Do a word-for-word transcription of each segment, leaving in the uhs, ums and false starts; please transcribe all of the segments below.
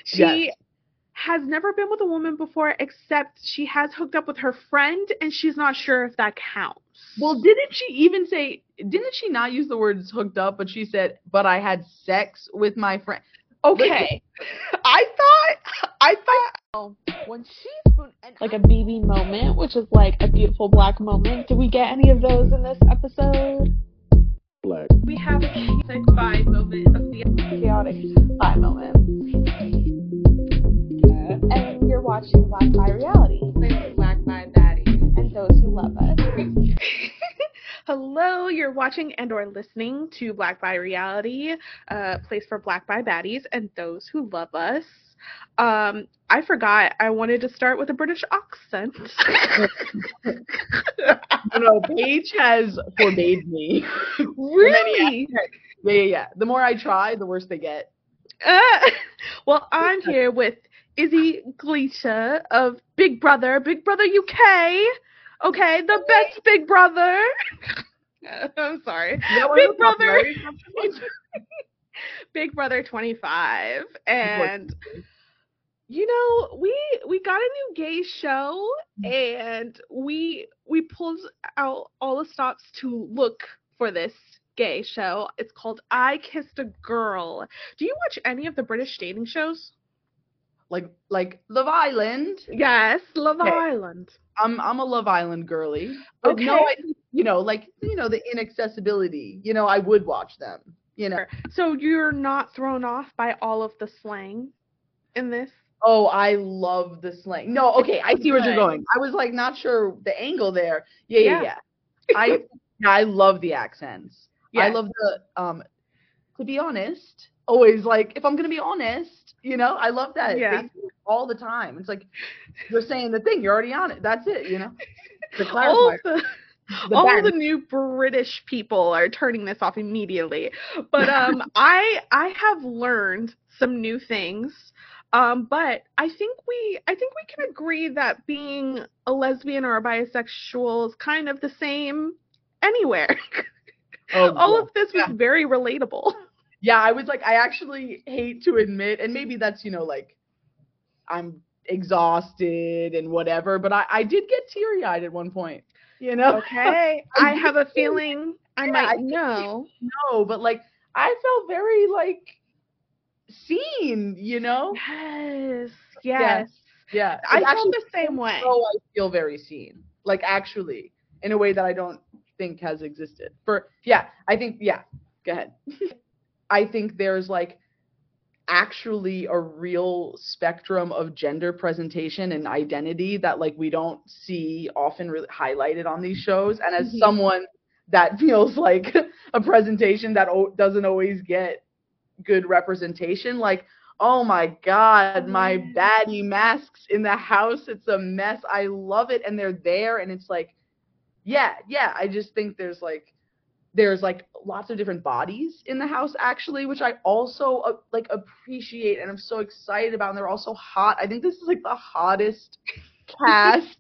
She Yes. has never been with a woman before, except she has hooked up with her friend, and she's not sure if that counts. Well, didn't she even say, didn't she not use the words hooked up, but she said, but I had sex with my friend. Listen, Okay. I thought, I thought, when she spoon, and like a B B moment, which is like a beautiful black moment. Did we get any of those in this episode? black. We have a chaotic vibe moment of the chaotic vibe moment. And you're watching Black by Reality. Black by Baddies. And those who love us. Hello, you're watching and or listening to Black by Reality, a place for Black by Baddies and those who love us. Um, I forgot I wanted to start with a British accent. You know, Paige has forbade me. Really? Yeah, yeah, yeah. The more I try, the worse they get. Uh, well, I'm here with Izzy Gleisha of Big Brother, Big Brother U K. Okay, the best Big Brother. I'm sorry. Big Brother. Big Brother twenty-five. And you know, we we got a new gay show, and we we pulled out all the stops to look for this gay show. It's called I Kissed a Girl. Do you watch any of the British dating shows? Like like Love Island. Yes, Love Okay. Island. I'm I'm a Love Island girly. But Okay. no, I you know, like you know, the inaccessibility. You know, I would watch them. You know. So you're not thrown off by all of the slang in this? Oh, I love the slang. No, okay, I see where you're going. I was like not sure the angle there. Yeah, yeah, yeah. yeah. I yeah, I love the accents. Yeah. I love the um to be honest, always like if I'm gonna be honest, you know, I love that. Yeah. They do it all the time. It's like you're saying the thing, you're already on it. That's it, you know. The all of the the all the new British people are turning this off immediately. But um I I have learned some new things. Um, but I think we I think we can agree that being a lesbian or a bisexual is kind of the same anywhere. Oh, all yeah. of this was yeah. very relatable. Yeah, I was like, I actually hate to admit, and maybe that's, you know, like, I'm exhausted and whatever, but I, I did get teary-eyed at one point, you know? Okay. I, I have a feeling I yeah, might I know. No, but, like, I felt very, like, seen, you know? Yes, yes. Yeah. I felt the same way. Oh, I feel very seen. Like, actually, in a way that I don't think has existed. For, yeah, I think, yeah, go ahead. I think there's, like, actually a real spectrum of gender presentation and identity that, like, we don't see often really highlighted on these shows. And as mm-hmm. someone that feels like a presentation that o- doesn't always get good representation, like, oh my god, my baddie masks in the house, it's a mess. I love it, and they're there, and it's like, yeah, yeah. I just think there's like, there's like lots of different bodies in the house actually, which I also uh, like appreciate, and I'm so excited about. And they're also hot. I think this is like the hottest cast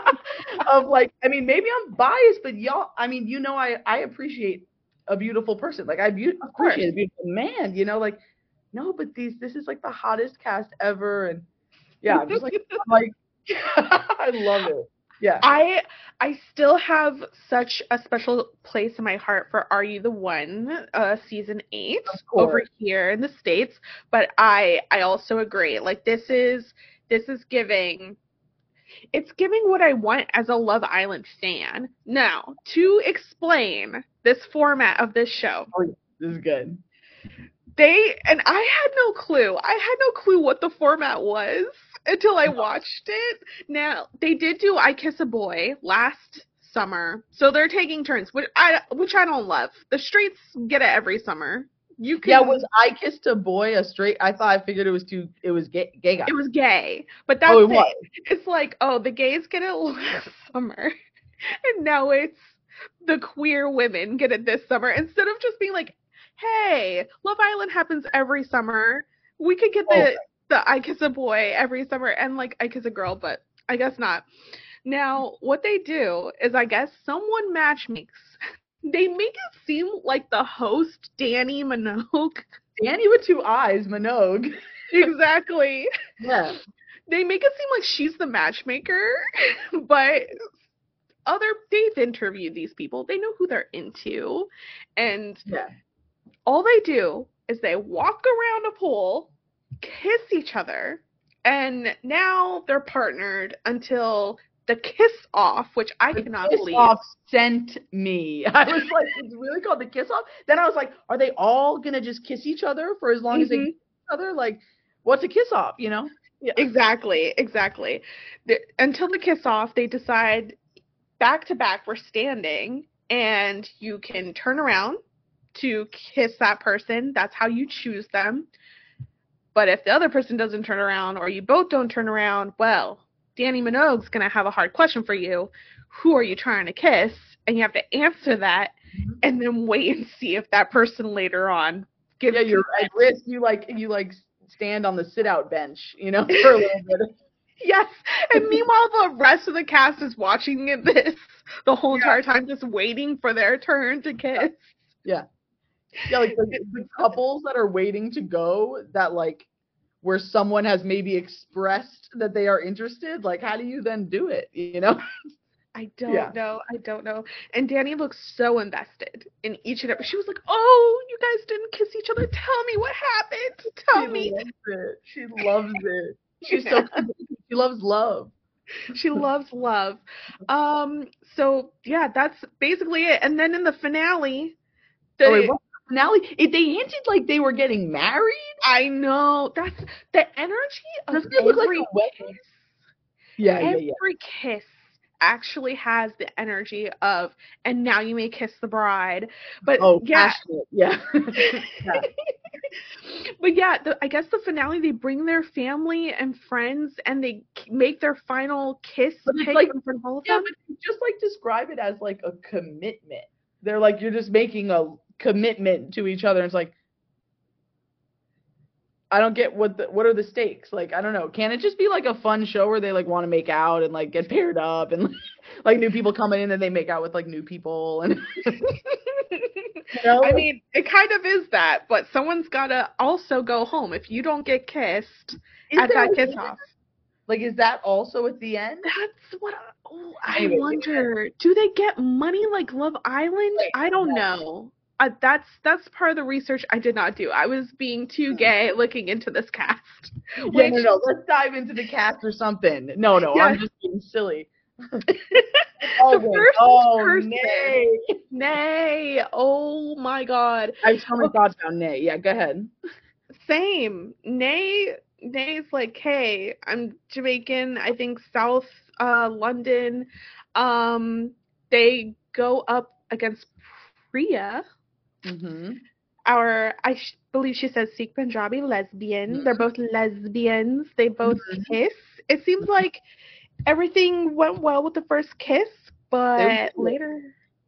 of like. I mean, maybe I'm biased, but y'all. I mean, you know, I I appreciate a beautiful person. Like I be- appreciate a beautiful man, you know, like, no, but these, this is like the hottest cast ever. And yeah, I'm just like, I'm like, I love it. Yeah. I, I still have such a special place in my heart for Are You the One, uh, season eight over here in the States. But I, I also agree. Like this is, this is giving, it's giving what I want as a Love Island fan. Now, to explain this format of this show. Oh, this is good. They, and I had no clue. I had no clue what the format was until I watched it. Now, they did do I Kiss a Boy last summer. So they're taking turns, which I, which I don't love. The straights get it every summer. You can, yeah, was I Kissed a Boy a straight? I thought I figured it was too. It was gay. Gay guy. It was gay, but that's oh, it. it. Was. It's like, oh, the gays get it last summer, and now it's the queer women get it this summer. Instead of just being like, hey, Love Island happens every summer. We could get the oh. the I Kiss a Boy every summer and like I Kiss a Girl, but I guess not. Now, what they do is, I guess someone matchmakes. They make it seem like the host, Danny Minogue. Danny with two eyes, Minogue. Exactly. Yeah. They make it seem like she's the matchmaker, but other they've interviewed these people. They know who they're into. And Yeah. all they do is they walk around a pool, kiss each other, and now they're partnered until the kiss off, which I The cannot kiss believe. off sent me. I was like, it's really called the kiss off. Then I was like, are they all gonna just kiss each other for as long as they Mhm. kiss each other? Like, what's a kiss off? You know? Yeah. Exactly, exactly. The, until the kiss off, they decide back to back we're standing, and you can turn around to kiss that person. That's how you choose them. But if the other person doesn't turn around, or you both don't turn around, well, Danny Minogue's gonna have a hard question for you. Who are you trying to kiss? And you have to answer that, and then wait and see if that person later on gives Yeah, you're consent. at risk. You like you like stand on the sit out bench, you know, for a little bit. Yes. And meanwhile, the rest of the cast is watching this the whole Yeah. entire time, just waiting for their turn to kiss. Yeah. Yeah, like the, the couples that are waiting to go, that like where someone has maybe expressed that they are interested, like how do you then do it? You know? I don't Yeah. know. I don't know. And Danny looks so invested in each and every. She was like, "Oh, you guys didn't kiss each other. Tell me what happened. Tell She me." loves it. She loves it. She's so she loves love. She loves love. Um. So yeah, that's basically it. And then in the finale, the, Oh, wait, what's the finale? It, they hinted like they were getting married. I know that's the energy of Doesn't it look like every a wedding? kiss. Yeah, Every yeah, kiss actually has the energy of, and now you may kiss the bride. But yeah. Oh, yeah, passionate. Yeah. Yeah. but yeah, the, I guess the finale, they bring their family and friends, and they k- make their final kiss But it's pic like- in front of all of Yeah, them. but you just like describe it as like a commitment. They're like you're just making a commitment to each other. It's like I don't get what the what are the stakes? Like I don't know. Can it just be like a fun show where they like want to make out and like get paired up and like new people coming in and they make out with like new people and you know? I mean, it kind of is that, but someone's gotta also go home. If you don't get kissed Is at there that a- kiss off, Like is that also at the end? that's what I, oh, I Anyway, go wonder. Do they get money like Love Island? Wait, I don't no. know. Uh, that's that's part of the research I did not do. I was being too gay looking into this cast. Yeah, Which, no, no. Let's dive into the cast or something. No, no, I'm Yes. just being silly. the Oh, wait. first Oh, person, nay. Nay, oh my God. I have so many thoughts about Nay. Yeah, go ahead. Same. Nay, Nay's like, hey, I'm Jamaican. I think South uh, London. Um, they go up against Priya. Mm-hmm. Our, I sh- believe she says Sikh Punjabi lesbian. They're both lesbians. They both Mhm. kiss. It seems like everything went well with the first kiss, but There's- later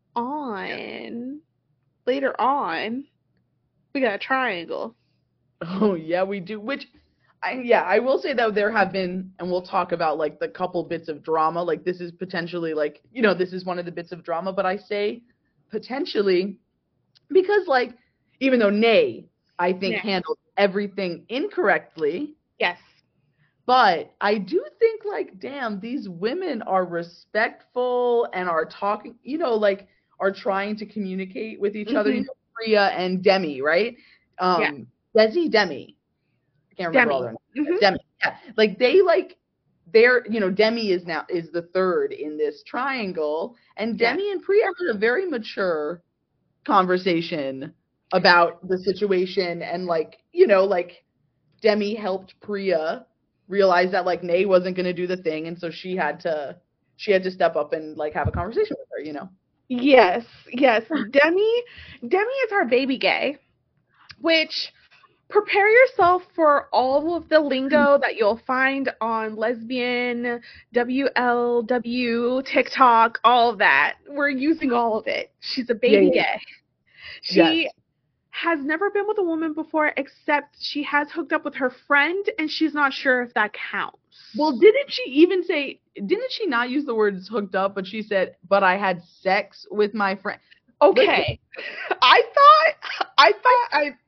on, later on, we got a triangle. Oh yeah, we do. Which, I, yeah, I will say that there have been, and we'll talk about like the couple bits of drama. Like this is potentially like you know this is one of the bits of drama, but I say potentially because like even though Nay I think Yeah. handled everything incorrectly, Yes. but I do think like damn these women are respectful and are talking, you know, like are trying to communicate with each other. You Mhm. know, Priya and Demi, right? Um, Yeah. Desi, Demi. I can't remember all their names. Mhm. Demi. Yeah. Like they like they're you know Demi is now is the third in this triangle, and Yeah. Demi and Priya had a very mature conversation about the situation, and like you know like Demi helped Priya realize that like Nay wasn't gonna do the thing, and so she had to she had to step up and like have a conversation with her, you know. Yes, yes. Demi, Demi is our baby gay, which prepare yourself for all of the lingo that you'll find on lesbian, W L W, TikTok, all of that. We're using all of it. She's a baby Yeah, yeah. gay. She Yes. has never been with a woman before, except she has hooked up with her friend, and she's not sure if that counts. Well, didn't she even say? Didn't she not use the words hooked up? But she said, "But I had sex with my friend." Okay. I thought I thought I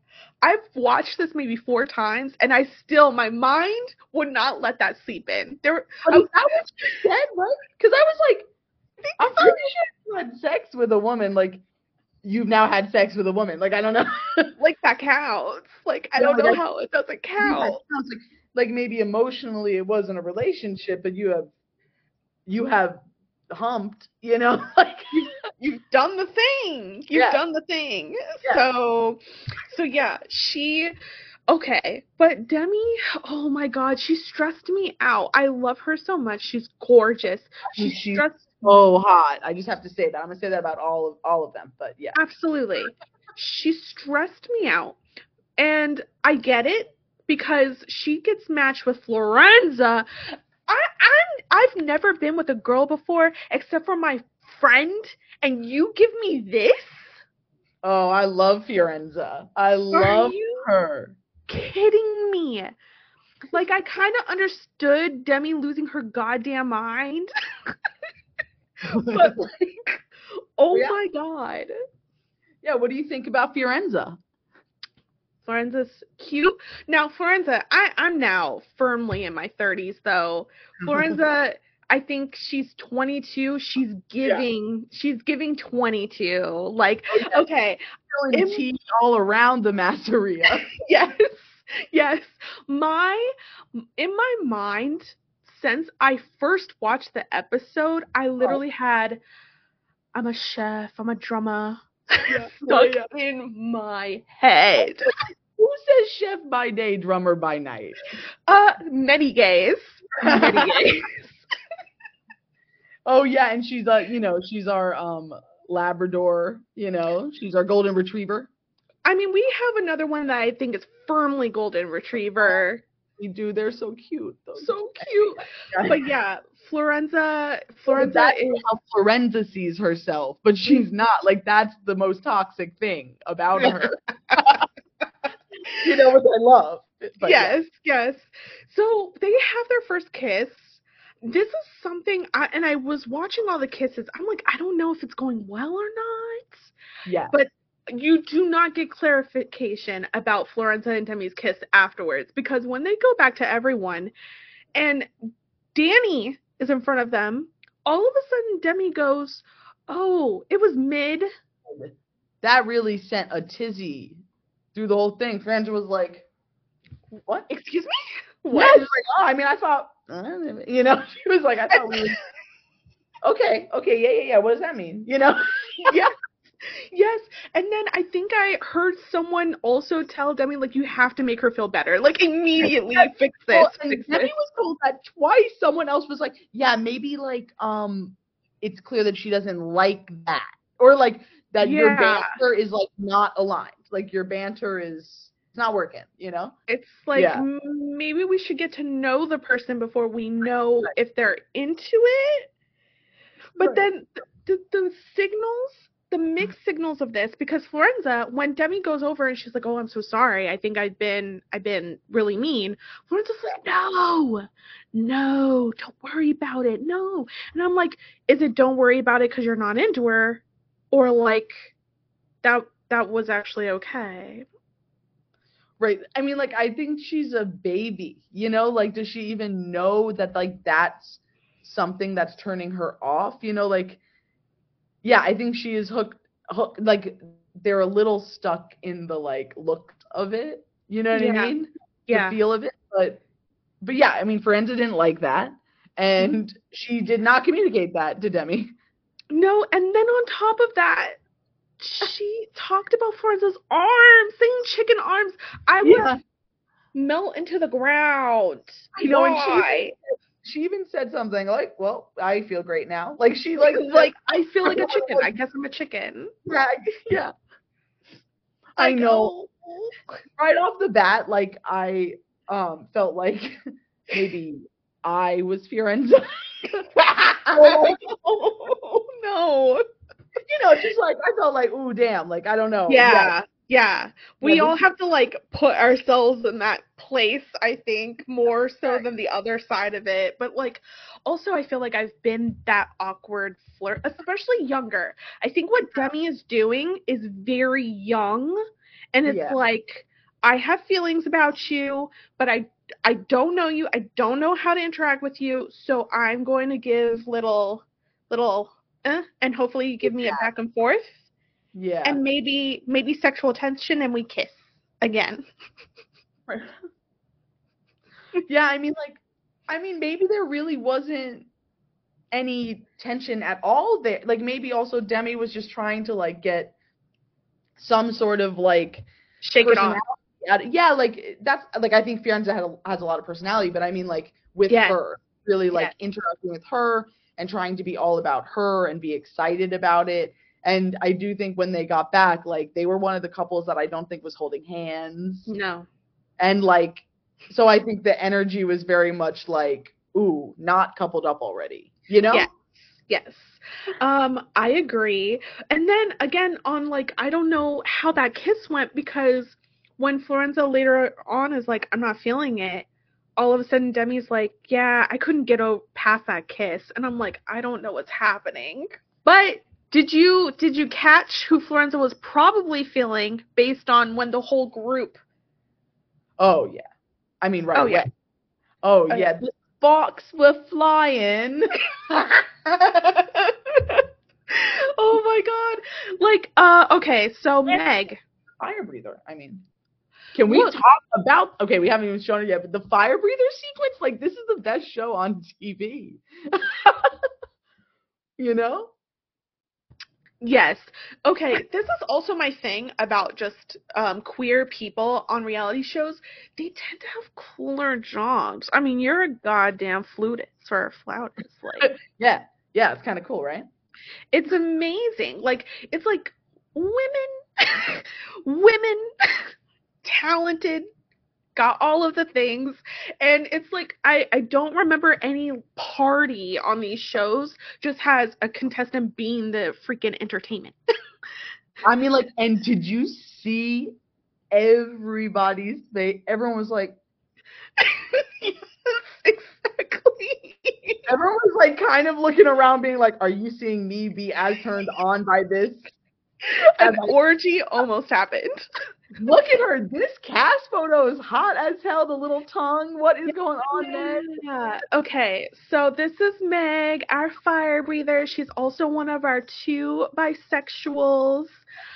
I've watched this maybe four times, and I still, my mind would not let that seep in. There, But I, is that what she said, right? Because I was like, I'm pretty sure you had sex with a woman, like, you've now had sex with a woman. Like, I don't know. like that counts. Like I No, don't know like, how it doesn't that count. sounds like, like maybe emotionally it wasn't a relationship, but you have, you have humped, you know? Like, You've done the thing. You've Yeah. done the thing. Yeah. So, so yeah, she, okay. But Demi, oh my God, she stressed me out. I love her so much. She's gorgeous. She She's stressed, so hot. I just have to say that. I'm gonna say that about all of all of them, but yeah. absolutely. She stressed me out. And I get it because she gets matched with Florenza. I, I'm, I've never been with a girl before except for my friend, and you give me this? Oh, I love Fiorenza. I love you her. Kidding me? Like, I kind of understood Demi losing her goddamn mind. But, like, oh Yeah. my God. Yeah, what do you think about Fiorenza? Florenza's cute. Now, Florenza, I, I'm now firmly in my thirties, though. Florenza, I think she's twenty-two. She's giving, she's giving twenty-two. Like, Oh, yeah. okay. Feeling It- tea all around the Masseria. Yes. Yes. My, in my mind, since I first watched the episode, I literally had, I'm a chef, I'm a drummer, Yeah, stuck yeah, in my head. Who says chef by day, drummer by night? Uh, many gays. Many gays. Oh yeah, and she's uh, you know, she's our um Labrador, you know, she's our golden retriever. I mean, we have another one that I think is firmly golden retriever. We do, they're so cute. Those So cute. But yeah, Florenza, Florenza that's is, how Florenza sees herself, but she's not. Like, that's the most toxic thing about her. You know what I love. But yes, yes. So they have their first kiss. This is something, I, and I was watching all the kisses. I'm like, I don't know if it's going well or not. yeah. But you do not get clarification about Florenza and Demi's kiss afterwards, because when they go back to everyone and Danny is in front of them, all of a sudden Demi goes, oh, it was mid. That really sent a tizzy through the whole thing. Franza was like, what? Excuse me? What? What? She was like, oh, I mean, I thought, uh, you know, she was like, I thought we were, okay, okay, yeah, yeah, yeah, what does that mean? You know? Yes. Yes. And then I think I heard someone also tell Demi, like, you have to make her feel better. Like, immediately fix this. Well, and fix Demi this. was told that twice. Someone else was like, yeah, maybe, like, um, it's clear that she doesn't like that. Or, like, that your Yeah. banter is, like, not aligned. Like, your banter is, it's not working, you know? It's like, Yeah. m- maybe we should get to know the person before we know if they're into it. But Right. then the, the, the signals, the mixed signals of this, because Florenza, when Demi goes over and she's like, oh, I'm so sorry, I think I've been, I've been really mean. Florenza's like, no, no, don't worry about it, no. And I'm like, is it don't worry about it because you're not into her? Or like, that, that was actually okay? Right. I mean, like, I think she's a baby, you know? Like, does she even know that, like, that's something that's turning her off? You know, like, yeah, I think she is hooked, hooked, like, they're a little stuck in the, like, look of it. You know what Yeah. I mean? Yeah. The feel of it. But, but yeah, I mean, Forenza didn't like that. And she did not communicate that to Demi. No, and then on top of that, she talked about Forenza's arms, saying chicken arms. I would Yeah. melt into the ground. I know, and she- Why? She even said something like, well, I feel great now. Like, she, like, Like, like I feel like a chicken. I guess I'm a chicken. yeah, yeah. I Like, know. oh. Right off the bat, like, I um felt like maybe I was Fiorenza. Oh, no. You know, just like, I felt like, ooh, damn, like, I don't know. Yeah, yeah. We Yeah, all this- have to like put ourselves in that place, I think, more so than the other side of it. But like, also, I feel like I've been that awkward flirt, especially younger. I think what Demi is doing is very young, and it's Yeah. like, I have feelings about you, but I I don't know you. I don't know how to interact with you, so I'm going to give little little uh, and hopefully you give me a back and forth Yeah. and maybe maybe sexual tension and we kiss again. Yeah, I mean, like, I mean, maybe there really wasn't any tension at all there. Like, maybe also Demi was just trying to, like, get some sort of, like, Shake it off. personality out of- Yeah, like, that's, like, I think Firenze had a, has a lot of personality, but I mean, like, with Yes. her, really, like, Yes. interacting with her and trying to be all about her and be excited about it. And I do think when they got back, like, they were one of the couples that I don't think was holding hands. No. And, like, so I think the energy was very much like, ooh, not coupled up already, you know? Yes. Yes. Um, I agree. And then again, on like, I don't know how that kiss went because when Florenza later on is like, I'm not feeling it, all of a sudden Demi's like, yeah, I couldn't get o- past that kiss. And I'm like, I don't know what's happening. But did you did you catch who Florenza was probably feeling based on when the whole group? Oh, yeah. I mean, right Oh, away. yeah. Oh, Oh, yeah. yeah. The sparks were flying. Oh my god. Like, uh, okay, so Meg. Fire breather. I mean, can we Look. talk about, okay, we haven't even shown it yet, but the fire breather sequence, like, this is the best show on T V. You know? Yes. Okay, this is also my thing about just um, queer people on reality shows. They tend to have cooler jobs. I mean, you're a goddamn flutist or a flautist. Like, Yeah. Yeah, it's kind of cool, right? it's amazing. Like, it's like women, women, talented, got all of the things, and it's like I, I don't remember any party on these shows just has a contestant being the freaking entertainment. I mean, like, and did you see everybody's face? Everyone was like, Yes, exactly. everyone was like kind of looking around being like, are you seeing me be as turned on by this? An Like, orgy almost happened. look at her. This cast photo is hot as hell. The little tongue. What is going on, Meg? Yeah. Okay, so this is Meg, our fire breather. She's also one of our two bisexuals.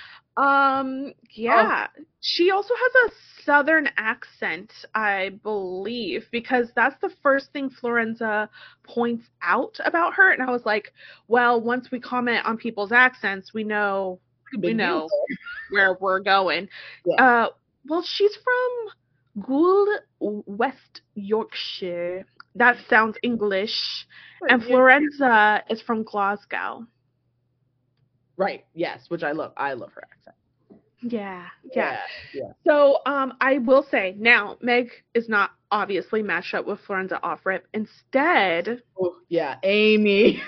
Um, yeah. She also has a southern accent, I believe, because that's the first thing Florenza points out about her. And I was like, well, once we comment on people's accents, we know Big we deal. know where we're going. Yeah. Uh, well, she's from Gould, West Yorkshire. That sounds English. And Yeah. Florenza is from Glasgow. Right. Yes. Which I love. I love her accent. Yeah, yeah. Yeah. So, um, I will say now, Meg is not obviously matched up with Florenza off rip. Instead, Oh, yeah. Amy.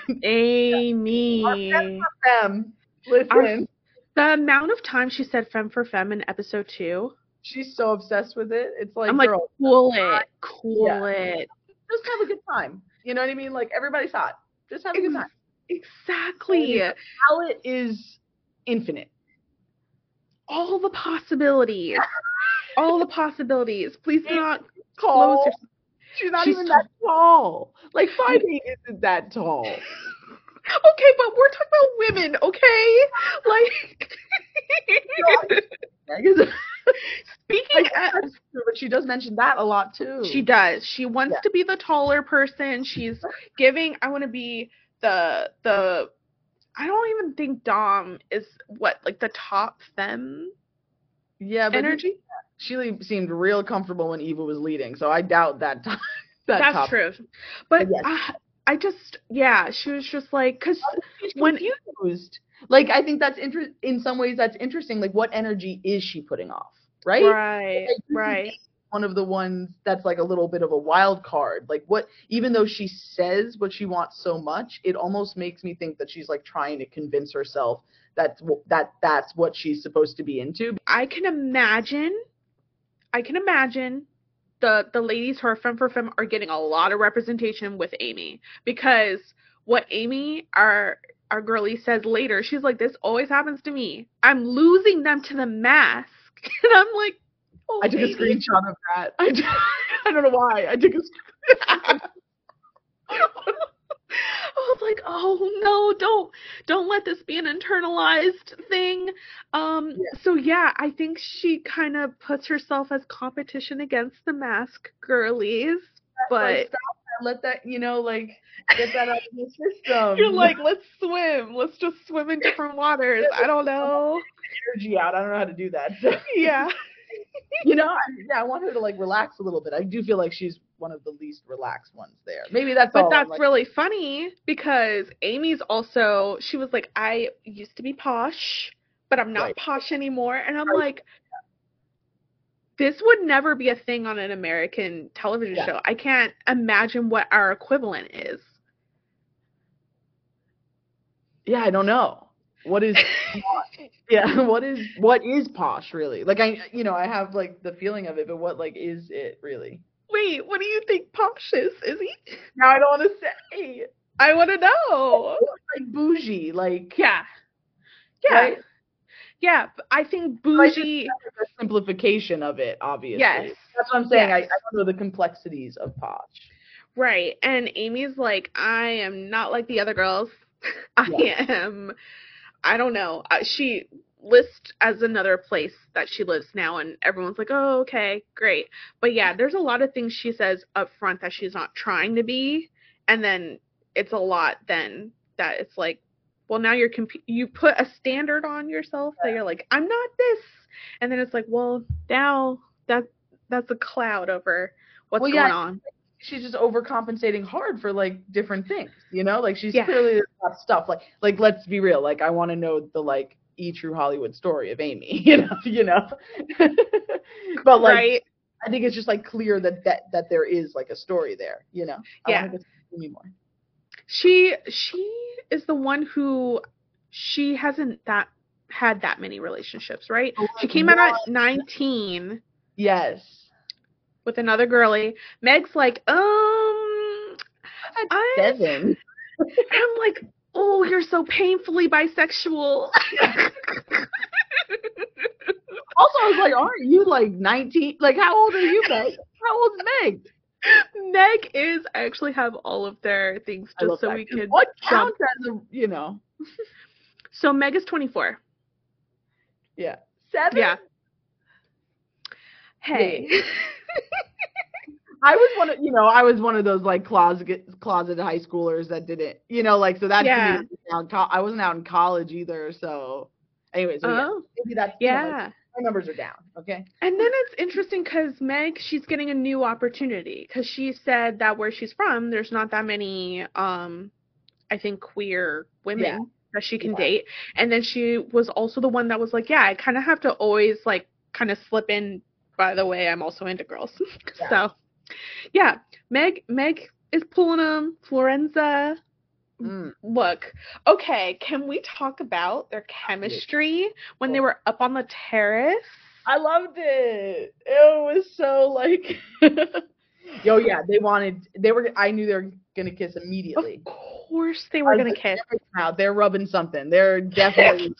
Amy. Femme. Listen. Our- the amount of time she said "femme for femme" in episode two, She's so obsessed with it. It's like, I'm like, girl, cool it, cool Yeah. it. just have a good time. You know what I mean? Like, everybody's hot. Just have a good time. Exactly. The palette is infinite. All the possibilities. All the possibilities. Please do not Tall. close your... She's not She's even tall. that tall. Like, five eight isn't that tall. Okay, but we're talking about women, okay? Like, speaking Like, of, that's true, but she does mention that a lot too. she does. She wants Yeah. to be the taller person. She's giving, I want to be the, the, I don't even think Dom is what, like the top femme yeah, but energy? she seemed real comfortable when Eva was leading, so I doubt that. Top, that That's top. true. But Yes. I, I just, yeah, she was just like, because She's when, confused. Like, I think that's inter- in some ways that's interesting. Like, what energy is she putting off? Right? right, Like, this is right. one of the ones that's like a little bit of a wild card. Like, what, even though she says what she wants so much, it almost makes me think that she's like trying to convince herself that that that's what she's supposed to be into. I can imagine, I can imagine the the ladies who are femme for femme are getting a lot of representation with Amy, because what Amy, our our girlie, says later, she's like, this always happens to me. I'm losing them to the mask. And I'm like, Oh, I took a baby. screenshot of that. I, d- I don't know why. I took a screenshot. I was like, oh no, don't don't let this be an internalized thing. Um, Yeah. so yeah, I think she kind of puts herself as competition against the mask girlies, but Like, stop that. Let that, you know, like, get that out of your system. you're like, let's swim, let's just swim in different waters. I don't know. energy out. I don't know how to do that. So, Yeah. you know, I, yeah, I want her to like relax a little bit. I do feel like she's one of the least relaxed ones there. Maybe that's But all. that's I'm like, really funny because Amy's also, she was like, I used to be posh, but I'm not Right. posh anymore. And I'm Right. like, this would never be a thing on an American television Yeah. show. I can't imagine what our equivalent is. yeah, I don't know. What is yeah, what is what is posh really? Like I you know, I have like the feeling of it, but what like is it really? Wait, what do you think posh is, Izzy? Now I don't want to say. I want to know. Like bougie, like Yeah. Yeah. right? Yeah. I think Like, bougie. it's a simplification of it, obviously. Yes. That's what I'm saying. I, I Yes. don't know the complexities of posh. Right. And Amy's like, I am not like the other girls. I Yeah. am, I don't know. Uh, she lists as another place that she lives now, and everyone's like, oh, okay, great. But yeah, there's a lot of things she says up front that she's not trying to be. And then it's a lot then that it's like, well, now you're comp- you put a standard on yourself that you're like, I'm not this. And then it's like, well, now that that's a cloud over what's Well, going yeah, on. she's just overcompensating hard for like different things, you know? Like she's Yeah. clearly got stuff. Like like let's be real. Like I want to know the like E True Hollywood story of Amy, you know, you know. But like Right? I think it's just like clear that that, that there is like a story there, you know. I Yeah. want to get to Amy more. She she is the one who she hasn't that had that many relationships, right? Oh, She like came out at one. nineteen Yes. with another girly. Meg's like, um, I Seven. I'm like, oh, you're so painfully bisexual. Also, I was like, aren't you like nineteen? Like, how old are you, Meg? How old's Meg? Meg is. I actually have all of their things I love just so that. we could What jump. counts as a, you know? So Meg is twenty-four. Yeah. Seven? Yeah. Hey. I was one of, you know, I was one of those like closet closet high schoolers that didn't, you know, like so that Yeah. to me, was out, I wasn't out in college either, so anyways, so yeah, Oh. maybe that's you know, Yeah. like, my numbers are down, okay? And then it's interesting because Meg, she's getting a new opportunity because she said that where she's from, there's not that many, um, I think, queer women Yeah. that she can Yeah. date. And then she was also the one that was like, yeah, I kind of have to always like kind of slip in. By the way, I'm also into girls. Yeah. So, yeah, Meg, Meg is pulling them. Florenza. Mm. Look, okay, can we talk about their chemistry when they were up on the terrace? I loved it. It was so like, yo, yeah, they wanted, they were, I knew they were gonna kiss immediately. Of course they were I was gonna like, kiss. Now they're rubbing something. They're definitely.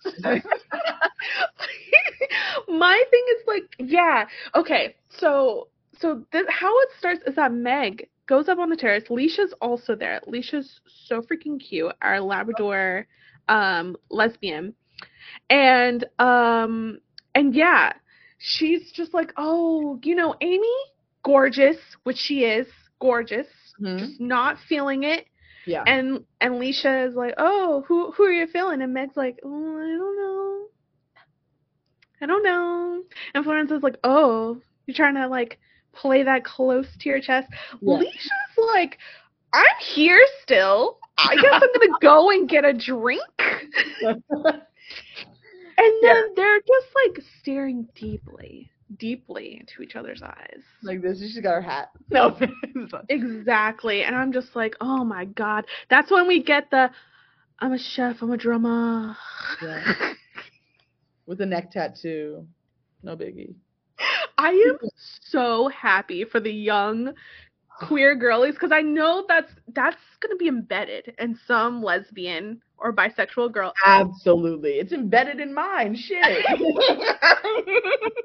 My thing is like, yeah, okay, so so this, how it starts is that Meg goes up on the terrace. Leisha's also there. Leisha's so freaking cute, our Labrador um lesbian. And um and yeah, she's just like, oh, you know, Amy, gorgeous, which she is, gorgeous, Mhm. just not feeling it. Yeah. And and Leisha is like, oh, who who are you feeling? And Meg's like, oh, I don't know. I don't know. And Florence is like, oh, you're trying to like play that close to your chest. Yeah. Leisha's like, I'm here still. I guess I'm gonna go and get a drink. And then Yeah. they're just like staring deeply, deeply into each other's eyes. Like this, she's got her hat. No. Exactly. And I'm just like, oh my God. That's when we get the, I'm a chef, I'm a drummer. Yeah. With a neck tattoo. No biggie. I am so happy for the young queer girlies because I know that's that's going to be embedded in some lesbian or bisexual girl. Absolutely. It's embedded in mine. Shit.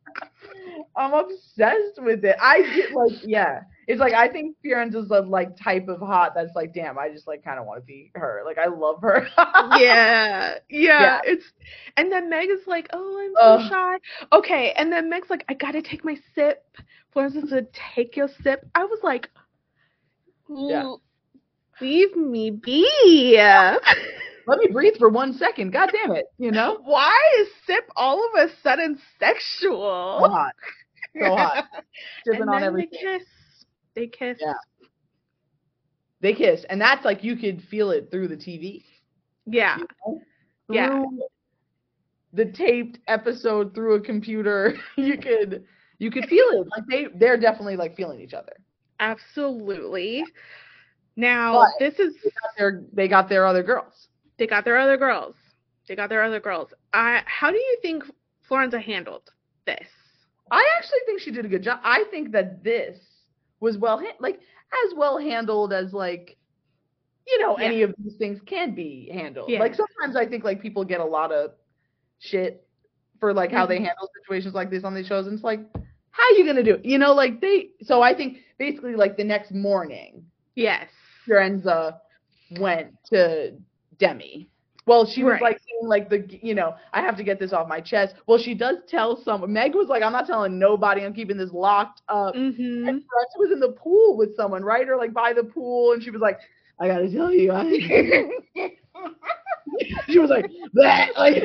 I'm obsessed with it. I get like, yeah. It's like I think Fiorenza's the like type of hot that's like, damn, I just like kind of want to be her. Like I love her. Yeah, yeah, Yeah. it's and then Meg is like, "Oh, I'm so Ugh. shy." Okay, and then Meg's like, "I gotta take my sip." Florence said, "Take your sip." I was like, Yeah. "L- Leave me be." Let me breathe for one second. God damn it. You know? Why is sip all of a sudden So sexual? hot. So hot. Sipping And on then they everything. kiss. They kiss. Yeah. They kiss. And that's like you could feel it through the T V. Yeah. You know? Yeah. Through the taped episode through a computer. You could you could feel it. Like they they're definitely like feeling each other. Absolutely. Now, But this is they got their they got their other girls. they got their other girls. They got their other girls. I how do you think Florenza handled this? I actually think she did a good job. I think that this was well ha- like as well handled as like you know Yeah. any of these things can be handled. Yeah. Like sometimes I think like people get a lot of shit for like how they Mhm. handle situations like this on these shows, and it's like how you gonna do it? You know, like they. So I think basically like the next morning, Yes. Fiorenza went to Demi. Well, she was Right. like saying like the you know I have to get this off my chest. Well, she does tell someone. Meg was like, I'm not telling nobody. I'm keeping this locked up. Mhm. And Fiorenza was in the pool with someone, right? Or like by the pool, and she was like, I gotta tell you, I. She was like, that like.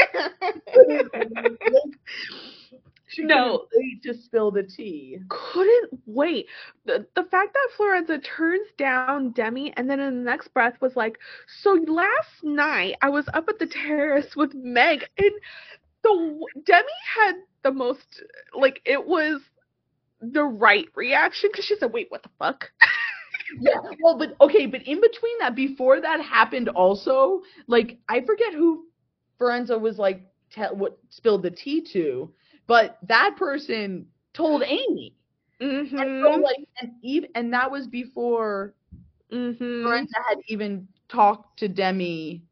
She No. couldn't wait to spill the tea. Couldn't wait. The the fact that Florenza turns down Demi and then in the next breath was like, "So last night I was up at the terrace with Meg and the Demi had the most like it was the right reaction because she said, "Wait, what the fuck?" Yeah, well, but okay, but in between that, before that happened, also, like I forget who Fiorenza was like, tell what spilled the tea to, but that person told Amy, and so Mhm. like, and even and that was before Mhm. Fiorenza had even talked to Demi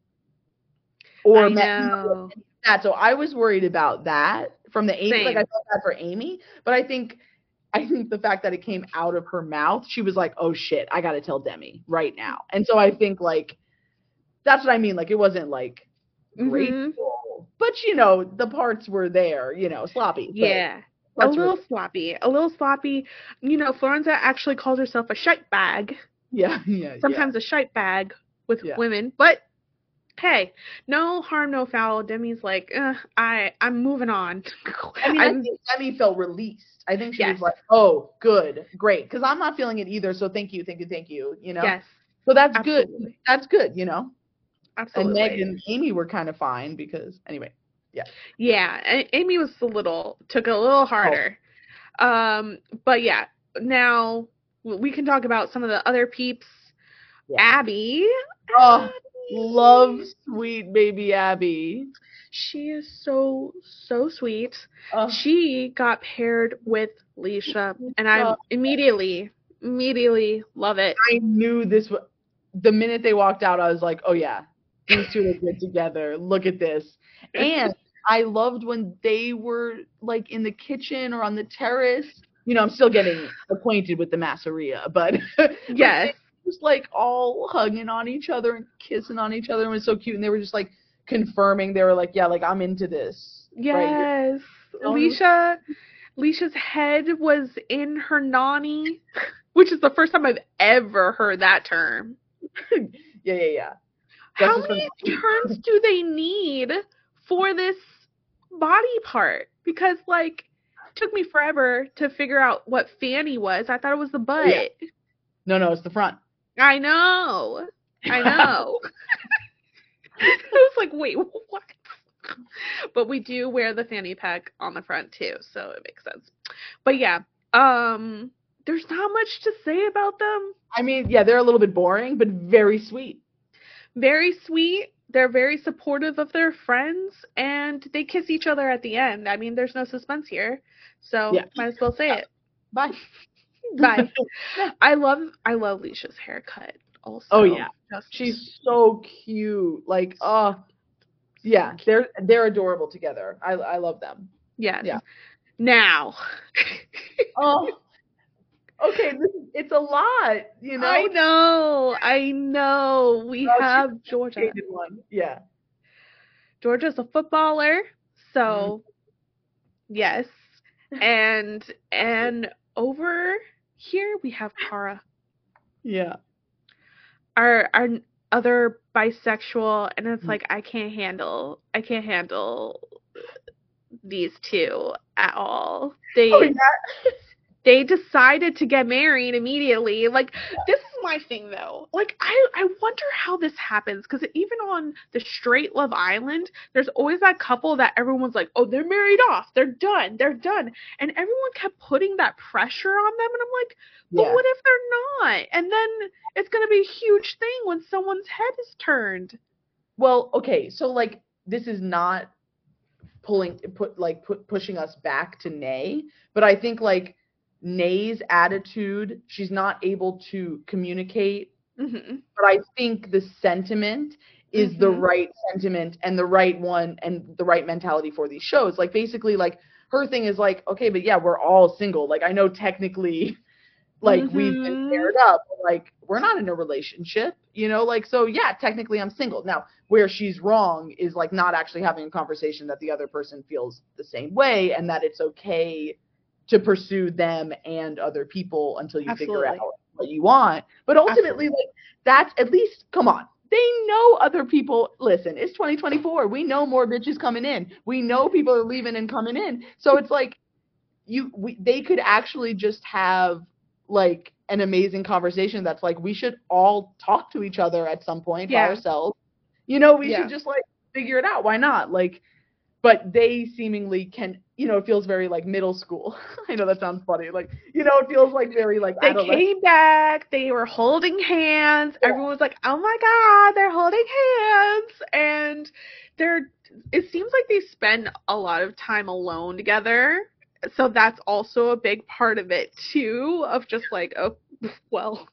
or I met know. that. So I was worried about that from the Amy. Like I Same. felt bad for Amy, but I think. I think the fact that it came out of her mouth, she was like, "Oh shit, I gotta tell Demi right now." And so I think like that's what I mean. Like it wasn't like Mhm. grateful, but you know the parts were there. You know, sloppy. but Yeah. A parts were little there. sloppy. A little sloppy. You know, Florenza actually calls herself a shite bag. Yeah, yeah, Sometimes a shite bag with Yeah. women, but hey, no harm, no foul. Demi's like, uh, I, I'm moving on. I mean, I I'm, think Demi felt released. I think she Yes. was like, "Oh, good, great," because I'm not feeling it either. So thank you, thank you, thank you. You know. yes, So that's good. absolutely, That's good. You know. And absolutely. Meg and Amy were kind of fine because anyway. Yeah, A- Amy was a little, took it a little harder. Um, but yeah, now w- we can talk about some of the other peeps. Yeah. Abby. Oh, Abby. love sweet baby Abby. She is so, so sweet. Oh, She got paired with Leisha, and I Oh. immediately, immediately love it. I knew this was the minute they walked out. I was like, "Oh yeah, these two are good together. Look at this." And I loved when they were like in the kitchen or on the terrace. You know, I'm still getting acquainted with the Masseria, but Yes. just like all hugging on each other and kissing on each other, and it was so cute. And they were just like confirming. They were like, "Yeah, like I'm into this." Right here. Yes. Leisha, Leisha's head was in her nani, which is the first time I've ever heard that term. Yeah, yeah, yeah. How Justice for many the- terms do they need for this body part? Because like it took me forever to figure out what fanny was. I thought it was the butt. yeah. No, no, it's the front. I know. I know. I was like, wait, what? But we do wear the fanny pack on the front too, so it makes sense. But yeah, um, there's not much to say about them. I mean, yeah, they're a little bit boring, but very sweet. Very sweet. They're very supportive of their friends, and they kiss each other at the end. I mean, there's no suspense here, so Yeah. might as well say it. Bye. Bye. I love, I love Leisha's haircut. Also, Oh yeah, Just- she's so cute. Like, oh, yeah, they're they're adorable together. I I love them. yes. yeah. Now. Oh, okay. This is, it's a lot, you know. I know. I know. We Oh, she's have a Georgia. complicated one. Yeah. Georgia's a footballer, Mm. so yes. And and over here we have Cara, Yeah. our our other bisexual, and it's Mm. like I can't handle I can't handle these two at all. They Oh yeah. they decided to get married immediately. Like, this is my thing though. Like, I I wonder how this happens, because even on the straight Love Island, there's always that couple that everyone's like, oh, they're married off, they're done, they're done, and everyone kept putting that pressure on them, and I'm like, but Yeah. what if they're not? And then it's gonna be a huge thing when someone's head is turned. Well, okay. So like, this is not pulling put like put pushing us back to Nay, but I think like Nay's attitude, she's not able to communicate, Mm-hmm. but I think the sentiment is the Mm-hmm. right sentiment and the right one and the right mentality for these shows. Like basically like her thing is like, okay, but yeah, we're all single. Like I know technically like we've been Mm-hmm. paired up, but like we're not in a relationship, you know, like so yeah, technically I'm single. Now, where she's wrong is like not actually having a conversation that the other person feels the same way and that it's okay to pursue them and other people until you figure out Absolutely. what you want. But ultimately, Absolutely. like that's at least come on. They know other people. Listen, it's twenty twenty-four. We know more bitches coming in. We know people are leaving and coming in. So it's like you we, they could actually just have like an amazing conversation that's like we should all talk to each other at some point by Yeah. ourselves. You know, we Yeah. should just like figure it out. Why not? Like, but they seemingly can, you know, it feels very like middle school. I know that sounds funny. Like, you know, it feels like very like They adolescent. came back, they were holding hands. Yeah. Everyone was like, oh my God, they're holding hands. And they're, it seems like they spend a lot of time alone together. So that's also a big part of it too, of just like, oh, well,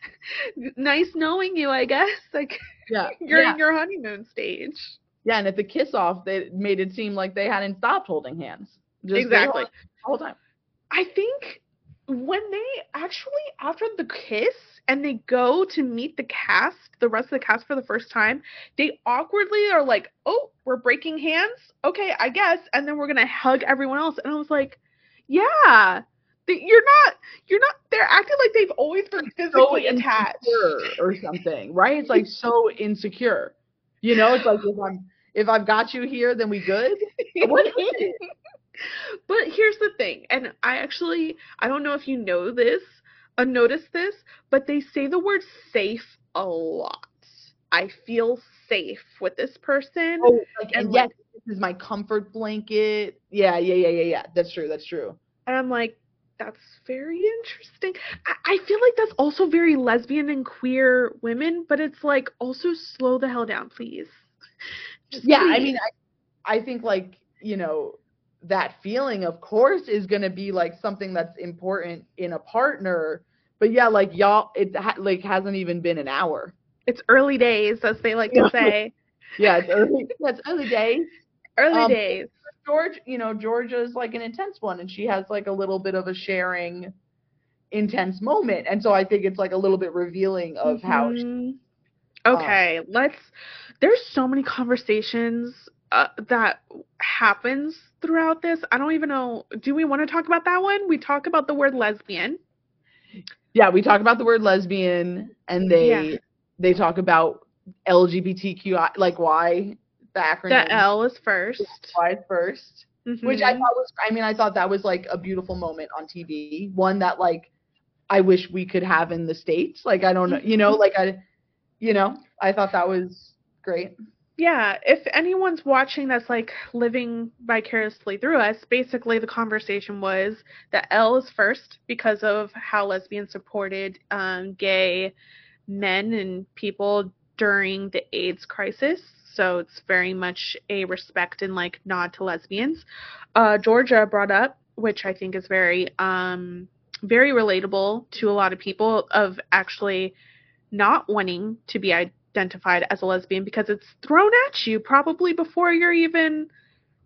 nice knowing you, I guess. Like, Yeah. you're Yeah. in your honeymoon stage. Yeah. And at the kiss off, they made it seem like they hadn't stopped holding hands. Just Exactly. the whole time. I think when they actually, after the kiss and they go to meet the cast, the rest of the cast for the first time, they awkwardly are like, oh, we're breaking hands? Okay, I guess. And then we're going to hug everyone else. And I was like, yeah, th- you're not, you're not, they're acting like they've always been physically So attached. insecure or something, right? It's like so insecure. You know, it's like if I'm if I've got you here, then we good. What is it? But here's the thing, and I actually, I don't know if you know this, uh, notice this, but they say the word safe a lot. I feel safe with this person. Oh, like and and like, yes, this is my comfort blanket. Yeah, yeah, yeah, yeah, yeah. That's true. That's true. and I'm like, that's very interesting. I, I feel like that's also very lesbian and queer women, but it's like, also slow the hell down, please. Just Yeah, please. I mean, I I think like you know that feeling, of course, is gonna be like something that's important in a partner. But yeah, like y'all, it ha- like hasn't even been an hour. It's early days, as they like to say. Yeah, it's early. That's early days. Early Um, days. George, you know, Georgia's like an intense one, and she has like a little bit of a sharing, intense moment, and so I think it's like a little bit revealing of how. She, Mhm. Okay, let's. There's so many conversations uh, that happens throughout this. I don't even know. Do we want to talk about that one? We talk about the word lesbian. yeah, we talk about the word lesbian, and they Yeah. they talk about L G B T Q I, like why the acronym The L is first. Y is first, which I Mhm. thought was. I mean, I thought that was like a beautiful moment on T V. One that like I wish we could have in the States. Like I don't know, you know, like I, you know, I thought that was great. Yeah, if anyone's watching that's like living vicariously through us, basically the conversation was that L is first because of how lesbians supported um, gay men and people during the AIDS crisis. So it's very much a respect and like nod to lesbians. Uh, Georgia brought up, which I think is very, um, very relatable to a lot of people, of actually not wanting to be identified as a lesbian because it's thrown at you probably before you're even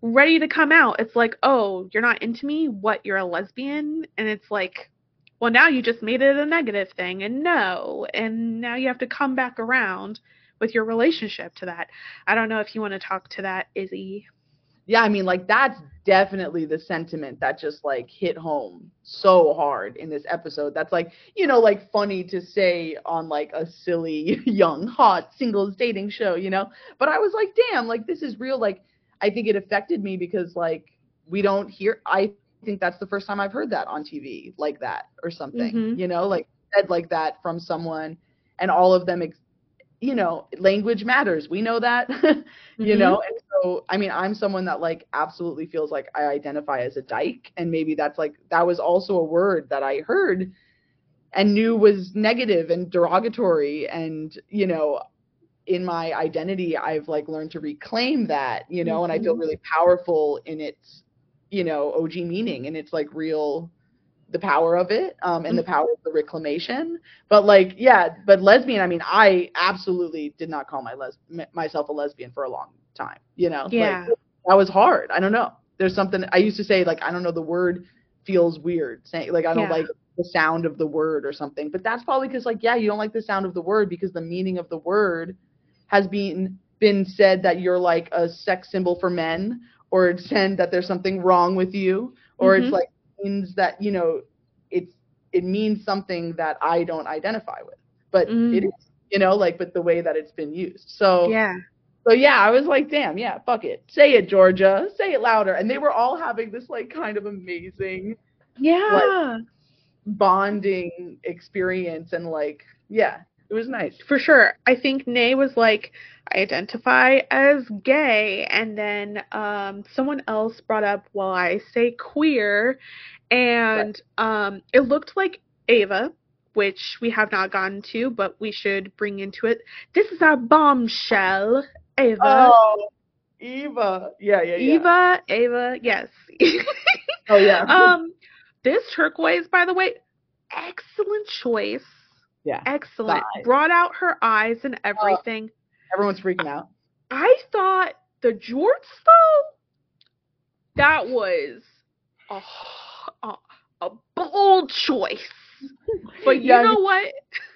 ready to come out. It's like, oh, you're not into me? What, you're a lesbian? And it's like, well, now you just made it a negative thing, and no, and now you have to come back around with your relationship to that. I don't know if you want to talk to that, Izzy. Yeah, I mean, like, that's definitely the sentiment that just, like, hit home so hard in this episode. That's, like, you know, like, funny to say on, like, a silly, young, hot, singles dating show, you know? But I was like, damn, like, this is real. Like, I think it affected me because, like, we don't hear, I think that's the first time I've heard that on T V, like that, or something, Mm-hmm. you know? Like, said like that from someone, and all of them, ex- you know, language matters. We know that, you Mm-hmm. know? And so, I mean, I'm someone that, like, absolutely feels like I identify as a dyke. And maybe that's, like, that was also a word that I heard and knew was negative and derogatory. And, you know, in my identity, I've, like, learned to reclaim that, you know, and I feel Mm-hmm. really powerful in its, you know, O G meaning. And it's, like, real, the power of it, um, and the power of the reclamation. But, like, yeah, but lesbian, I mean, I absolutely did not call my les- m- myself a lesbian for a long time, you know? Yeah. Like, that was hard. I don't know. There's something, I used to say, like, I don't know, the word feels weird. Saying, like, I don't Yeah. like the sound of the word or something. But that's probably because, like, yeah, you don't like the sound of the word because the meaning of the word has been been said that you're, like, a sex symbol for men, or it's said that there's something wrong with you, or Mm-hmm. it's, like, means that, you know, it's it means something that I don't identify with, but Mm. it is, you know, like, but the way that it's been used. So, Yeah. so yeah, I was like, damn, yeah, fuck it, say it, Georgia, say it louder. And they were all having this, like, kind of amazing, Yeah. like, bonding experience, and, like, yeah, it was nice. For sure. I think Nay was like, I identify as gay, and then um, someone else brought up, well, I say queer, and um, it looked like Ava, which we have not gotten to, but we should bring into it. This is our bombshell, Ava. Oh, Eva, yeah, yeah, yeah. Eva, Ava, yes. Oh yeah. um, this turquoise, by the way, excellent choice. Yeah. Excellent. The eyes. Brought out her eyes and everything. Everyone's freaking out. I thought the jorts, though, that was a, a, a bold choice. But you Yeah, I know mean- what?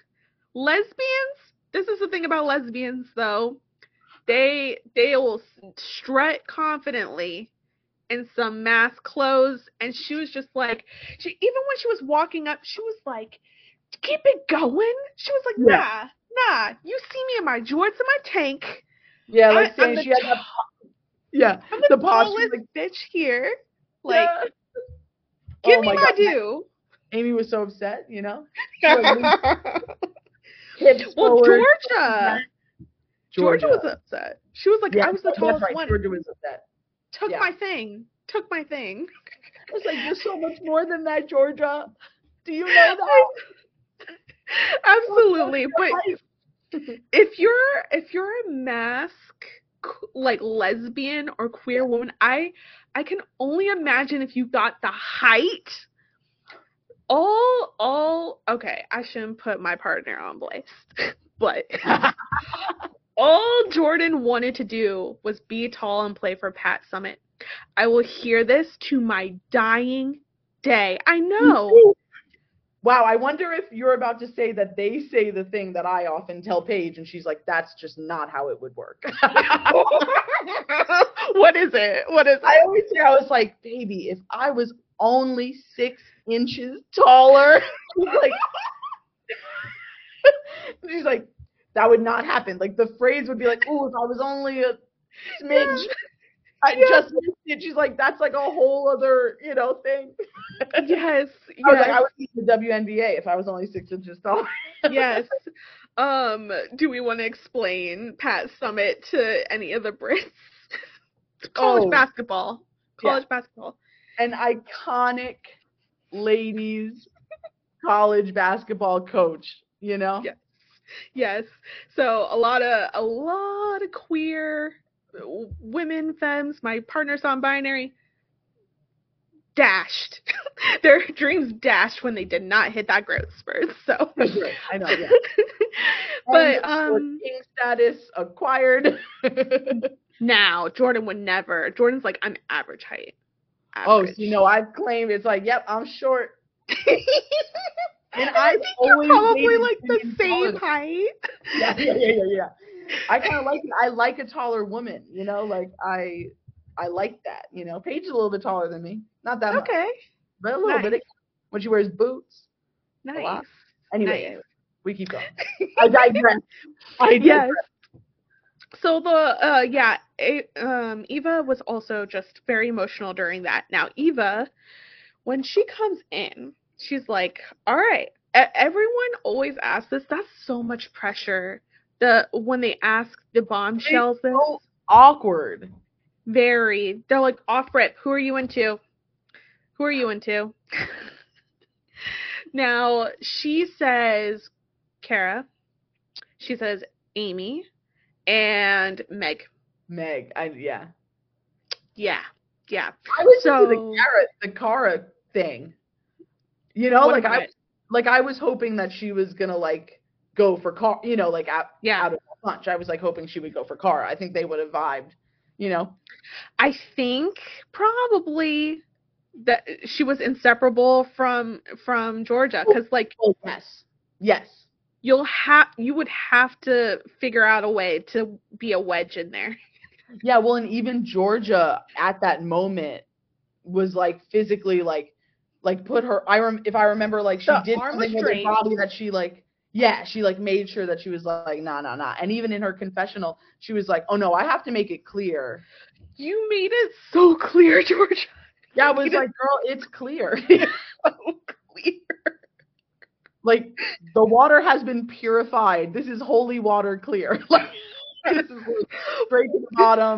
Lesbians, this is the thing about lesbians, though. They they will strut confidently in some mask clothes, and she was just like, she even when she was walking up, she was like, keep it going. She was like, Yeah. nah, nah. You see me in my jorts and my tank. Yeah, I, like I'm saying the, she had that. Yeah, I'm the, the pause. tallest Like, bitch here. Like, yeah. give Oh me my my God. due. Amy was so upset, you know. She, like, hips Well, forward. Georgia, Georgia was upset. She was like, Yeah, I was the that's tallest right. one. Georgia was upset. Took yeah. my thing. Took my thing. I was like, there's so much more than that, Georgia. Do you know that? Absolutely, but if you're if you're a mask like lesbian or queer Yeah. woman, I I can only imagine if you got the height. All all okay, I shouldn't put my partner on blast, but all Jordan wanted to do was be tall and play for Pat Summitt. I will hear this to my dying day. I know. Wow, I wonder if you're about to say that they say the thing that I often tell Paige, and she's like, that's just not how it would work. What is it? What is it? I always say, I was like, baby, if I was only six inches taller, she's like, she's like, that would not happen. Like, the phrase would be like, oh, if I was only a smidge, Yeah. I Yeah. just missed it. She's like, that's like a whole other, you know, thing. Yes. I was like, Yes. I would be in the W N B A if I was only six inches tall. Yes. Um, do we want to explain Pat Summitt to any of the Brits? College Oh. basketball. College basketball. An iconic ladies college basketball coach, you know? Yeah. Yes. So a lot of a lot of queer women, femmes, my partner's non-binary, dashed. Their dreams dashed when they did not hit that growth spurt. So I know, yeah. But And um king status acquired. Now, Jordan would never. Jordan's like, I'm average height. Oh, Average. so, you know, I've claimed it's like, yep, I'm short. And I I think always you're probably dated like the women same taller. height. Yeah, yeah, yeah, yeah, yeah. I kind of like it. I like a taller woman, you know, like I, I like that, you know. Paige is a little bit taller than me, not that much, Okay. but a little Nice. bit. When she wears boots, a Nice. lot. Anyway, Nice. anyway, we keep going. I digress. I digress. Yes. So the uh yeah, A- um Eva was also just very emotional during that. Now Eva, when she comes in, she's like, "All right." E- everyone always asks this. That's so much pressure. The when they ask the bombshells this, So awkward. very. They're like, "Off rip, who are you into? Who are you into?" Now she says Kara. She says Amy and Meg. Meg, I yeah. Yeah, yeah. I was So into the Kara, the Kara thing. You know, what like about I, it? like I was hoping that she was gonna like go for Kara. You know, like out, Yeah. out of the bunch, I was like hoping she would go for Kara. I think they would have vibed. You know. I think probably that she was inseparable from from Georgia because like Oh yes, yes. you'll have you would have to figure out a way to be a wedge in there. Yeah, well, and even Georgia at that moment was like physically like like put her I rem, if I remember like she The did arm something with her restraint. body that she like yeah, she like made sure that she was like nah nah nah. And even in her confessional, she was like, "Oh no, I have to make it clear." You made it so clear, Georgia. Yeah, I was You like, "Girl, it's clear." so clear. Like the water has been purified. This is holy water clear. Like this is straight to the bottom.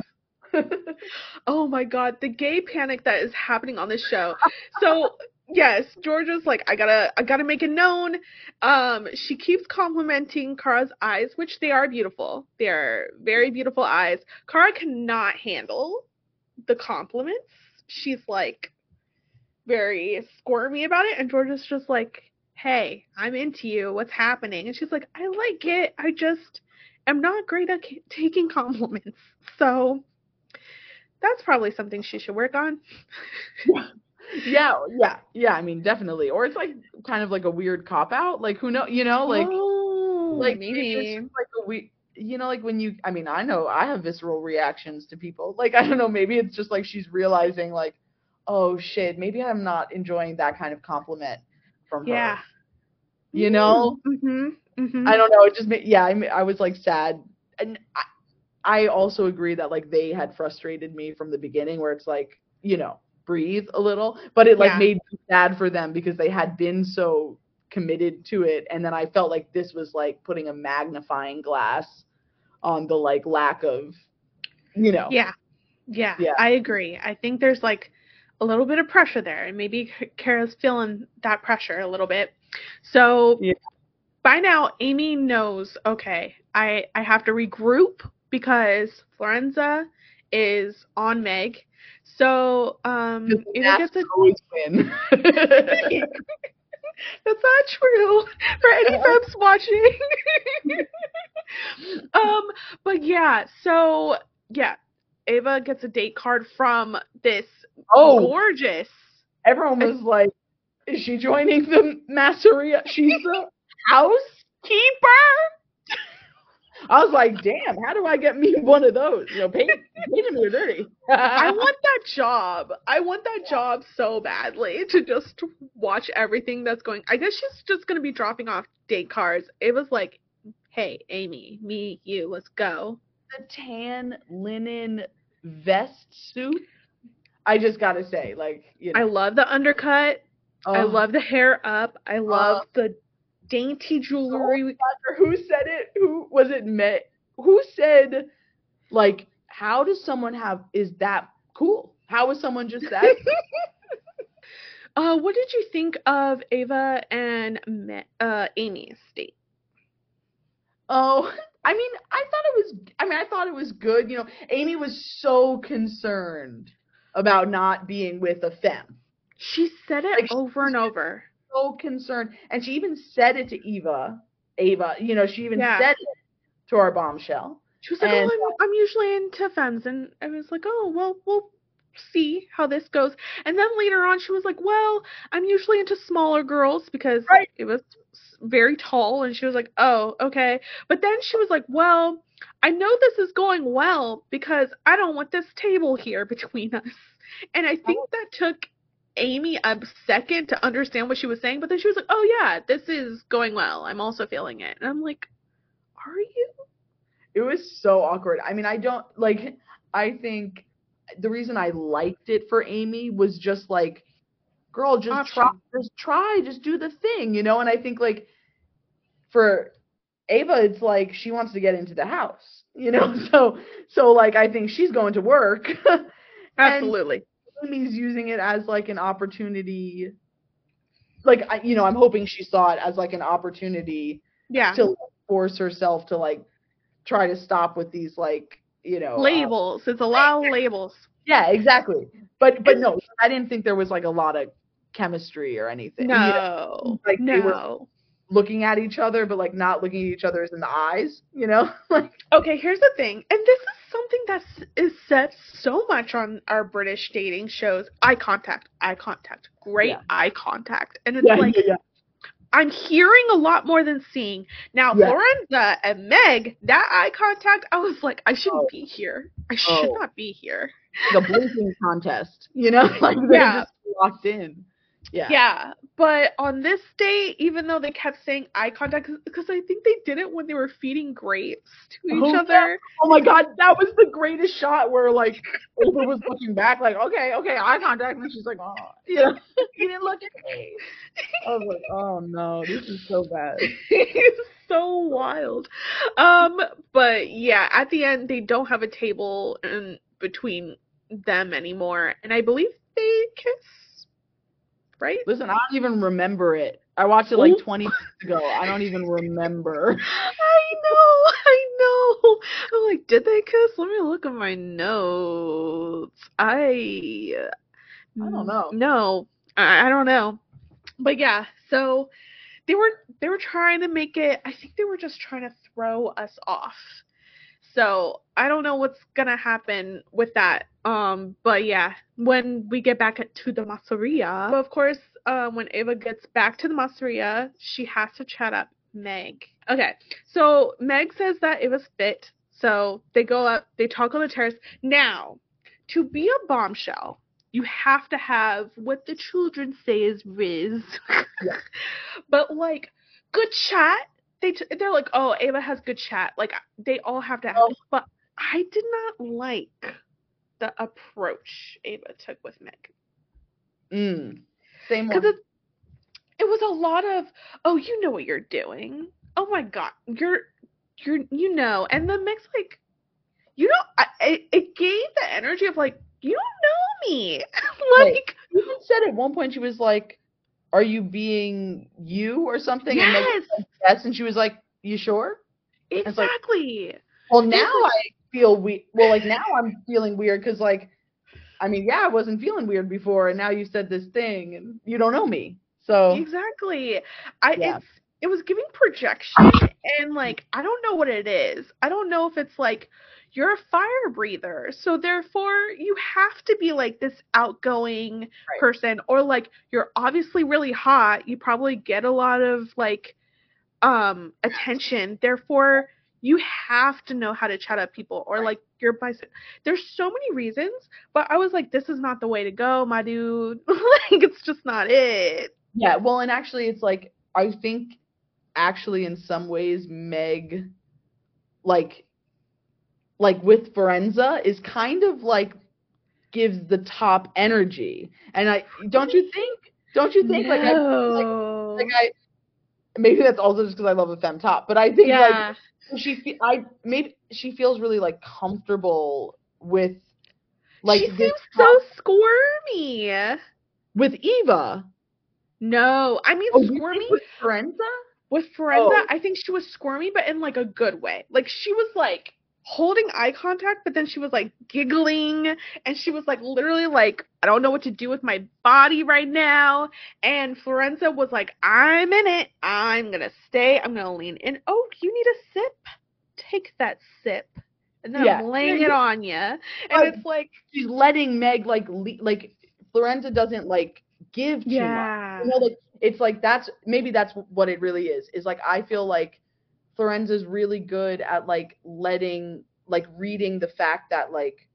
Oh my god, the gay panic that is happening on this show. So yes, Georgia's like, I gotta I gotta make it known. Um, she keeps complimenting Kara's eyes, which they are beautiful. They are very beautiful eyes. Kara cannot handle the compliments. She's like very squirmy about it, and Georgia's just like, hey, I'm into you. What's happening? And she's like, I like it. I just am not great at ca- taking compliments. So that's probably something she should work on. Yeah, yeah, yeah. I mean, definitely. Or it's like kind of like a weird cop out. Like who know? You know, like oh, like maybe. it's just like a we. You know, like when you. I mean, I know I have visceral reactions to people. Like I don't know. Maybe it's just like she's realizing like, oh shit, maybe I'm not enjoying that kind of compliment from her. Yeah. You know. Mhm. Mhm. I don't know. It just made. Yeah, I mean, I was like sad, and I, I also agree that like they had frustrated me from the beginning, where it's like, you know, breathe a little, but it like Yeah. made me sad for them because they had been so committed to it, and then I felt like this was like putting a magnifying glass on the like lack of, you know. Yeah. Yeah. Yeah. I agree. I think there's like a little bit of pressure there, and maybe Kara's feeling that pressure a little bit. So Yeah. by now, Amy knows, okay, I, I have to regroup because Florenza is on Meg. So um, Because the Ava gets a. Masters always win. That's not true for any folks watching. um, but yeah, so yeah, Ava gets a date card from this Oh, gorgeous. everyone was like, "Is she joining the Masseria? She's the housekeeper." I was like, "Damn, how do I get me one of those?" You know, pay, pay me or dirty. I want that job. I want that job so badly to just watch everything that's going. I guess she's just gonna be dropping off date cards. It was like, hey, Amy, me, you, let's go. The tan linen vest suit. I just gotta say, like, you know, I love the undercut. I oh, love the hair up. I love uh, the dainty jewelry. who said it? Who was it? Met? Who said, like, how does someone have? Is that cool? How is someone just that? uh, what did you think of Ava and Me- uh Amy's date? Oh, I mean, I thought it was. I mean, I thought it was good. You know, Amy was so concerned about not being with a femme. She said it Like, over and over. So concerned, and she even said it to Eva. Ava, you know, she even Yeah. said it to our bombshell. She was like, And "Oh, I'm I'm usually into femmes," and I was like, "Oh, well, we'll see how this goes." And then later on, she was like, "Well, I'm usually into smaller girls because right, it was s- very tall," and she was like, "Oh, okay." But then she was like, "Well, I know this is going well because I don't want this table here between us." And I think that took Amy a second to understand what she was saying, but then she was like, "Oh yeah, this is going well. I'm also feeling it." And I'm like, "Are you?" it was so awkward. I mean, I don't like. I think the reason I liked it for Amy was just like, girl, just try, Option. just try, just do the thing, you know. And I think like for Ava, it's like she wants to get into the house, you know. So so like I think she's going to work, and Absolutely. Amy's using it as like an opportunity. Like I, you know, I'm hoping she saw it as like an opportunity Yeah. to force herself to like try to stop with these like you know uh, Labels. It's a lot of labels. yeah, exactly. But but And no, I didn't think there was like a lot of chemistry or anything. You know, no. like they were No. looking at each other, but like not looking at each other in the eyes. You know, like Okay, here's the thing. And this is something that is said so much on our British dating shows. Eye contact. Eye contact. Great yeah, eye contact. And it's yeah, like yeah, yeah. I'm hearing a lot more than seeing. Now, Yeah. Florenza and Meg, that eye contact, I was like, I shouldn't Oh, be here. I should oh, not be here. like a blinking contest. You know, like they Yeah. just walked in. Yeah. Yeah, but on this date, even though they kept saying eye contact, because I think they did it when they were feeding grapes to each Oh, yeah. other. Oh my God, that was the greatest shot where like Ava was looking back, like, okay, okay, eye contact, and she's like, oh, yeah, you didn't look at me. I was like, oh no, this is so bad. It's so wild. Um, but yeah, at the end, they don't have a table in between them anymore, and I believe they kiss, right? Listen, I don't even remember it. I watched it like Ooh. twenty minutes ago. I don't even remember. I know, I know. I'm like, did they kiss? Let me look at my notes. I I don't know. no, I, I don't know. But yeah, so they were they were trying to make it. I think they were just trying to throw us off. So I don't know what's gonna happen with that. Um, but yeah, when we get back at, to the masseria, of course, uh, when Ava gets back to the masseria, she has to chat up Meg. Okay, so Meg says that it was fit. So they go up, they talk on the terrace. Now, to be a bombshell, you have to have what the children say is Riz. Yeah. But like, good chat. They t- they're like, oh, Ava has good chat. Like they all have to have Oh. it. But I did not like the approach Ava took with Meg. Mm. Same Because one. it, it was a lot of, oh, you know what you're doing. Oh my God, you're, you're, you know. And then Meg's like, you know, I, it, it gave the energy of like, you don't know me. Right. Like, She even said at one point, she was like, are you being you or something? And Meg yes, said yes, and she was like, you sure? And it's like, exactly. well, It now was like, I feel we well, like now I'm feeling weird because like, I mean, yeah, I wasn't feeling weird before, and now you said this thing, and you don't know me, so exactly. I yeah. it's it was giving projection and like I don't know what it is. I don't know if it's like you're a fire breather, so therefore you have to be like this outgoing Right. person, or like you're obviously really hot. You probably get a lot of like um attention. Therefore you have to know how to chat up people, or Right. like you're bis- there's so many reasons, but I was like, this is not the way to go, my dude. Like it's just not it. Yeah, well, and actually, it's like I think actually in some ways Meg, like like with Forenza, is kind of like gives the top energy, and I don't you think? Don't you think? Like I like No. like I maybe that's also just because I love a femme top, but I think like Yeah. she fe- I maybe she feels really like comfortable with like She this seems so squirmy. with Eva. No, I mean Oh, you squirmy think with Forenza? with Forenza. Oh, I think she was squirmy, but in like a good way. Like she was like holding eye contact, but then she was like giggling, and she was like literally like, I don't know what to do with my body right now. And Florenza was like, I'm in it. I'm gonna stay. I'm gonna lean in. Oh, you need a sip? Take that sip. and then Yeah. I'm laying Yeah, it on you. And But it's like, she's letting Meg like le- like Florenza doesn't like give too much. yeah. You know, like it's like that's maybe that's what it really is. Is like I feel like Florenza's really good at like letting like reading the fact that like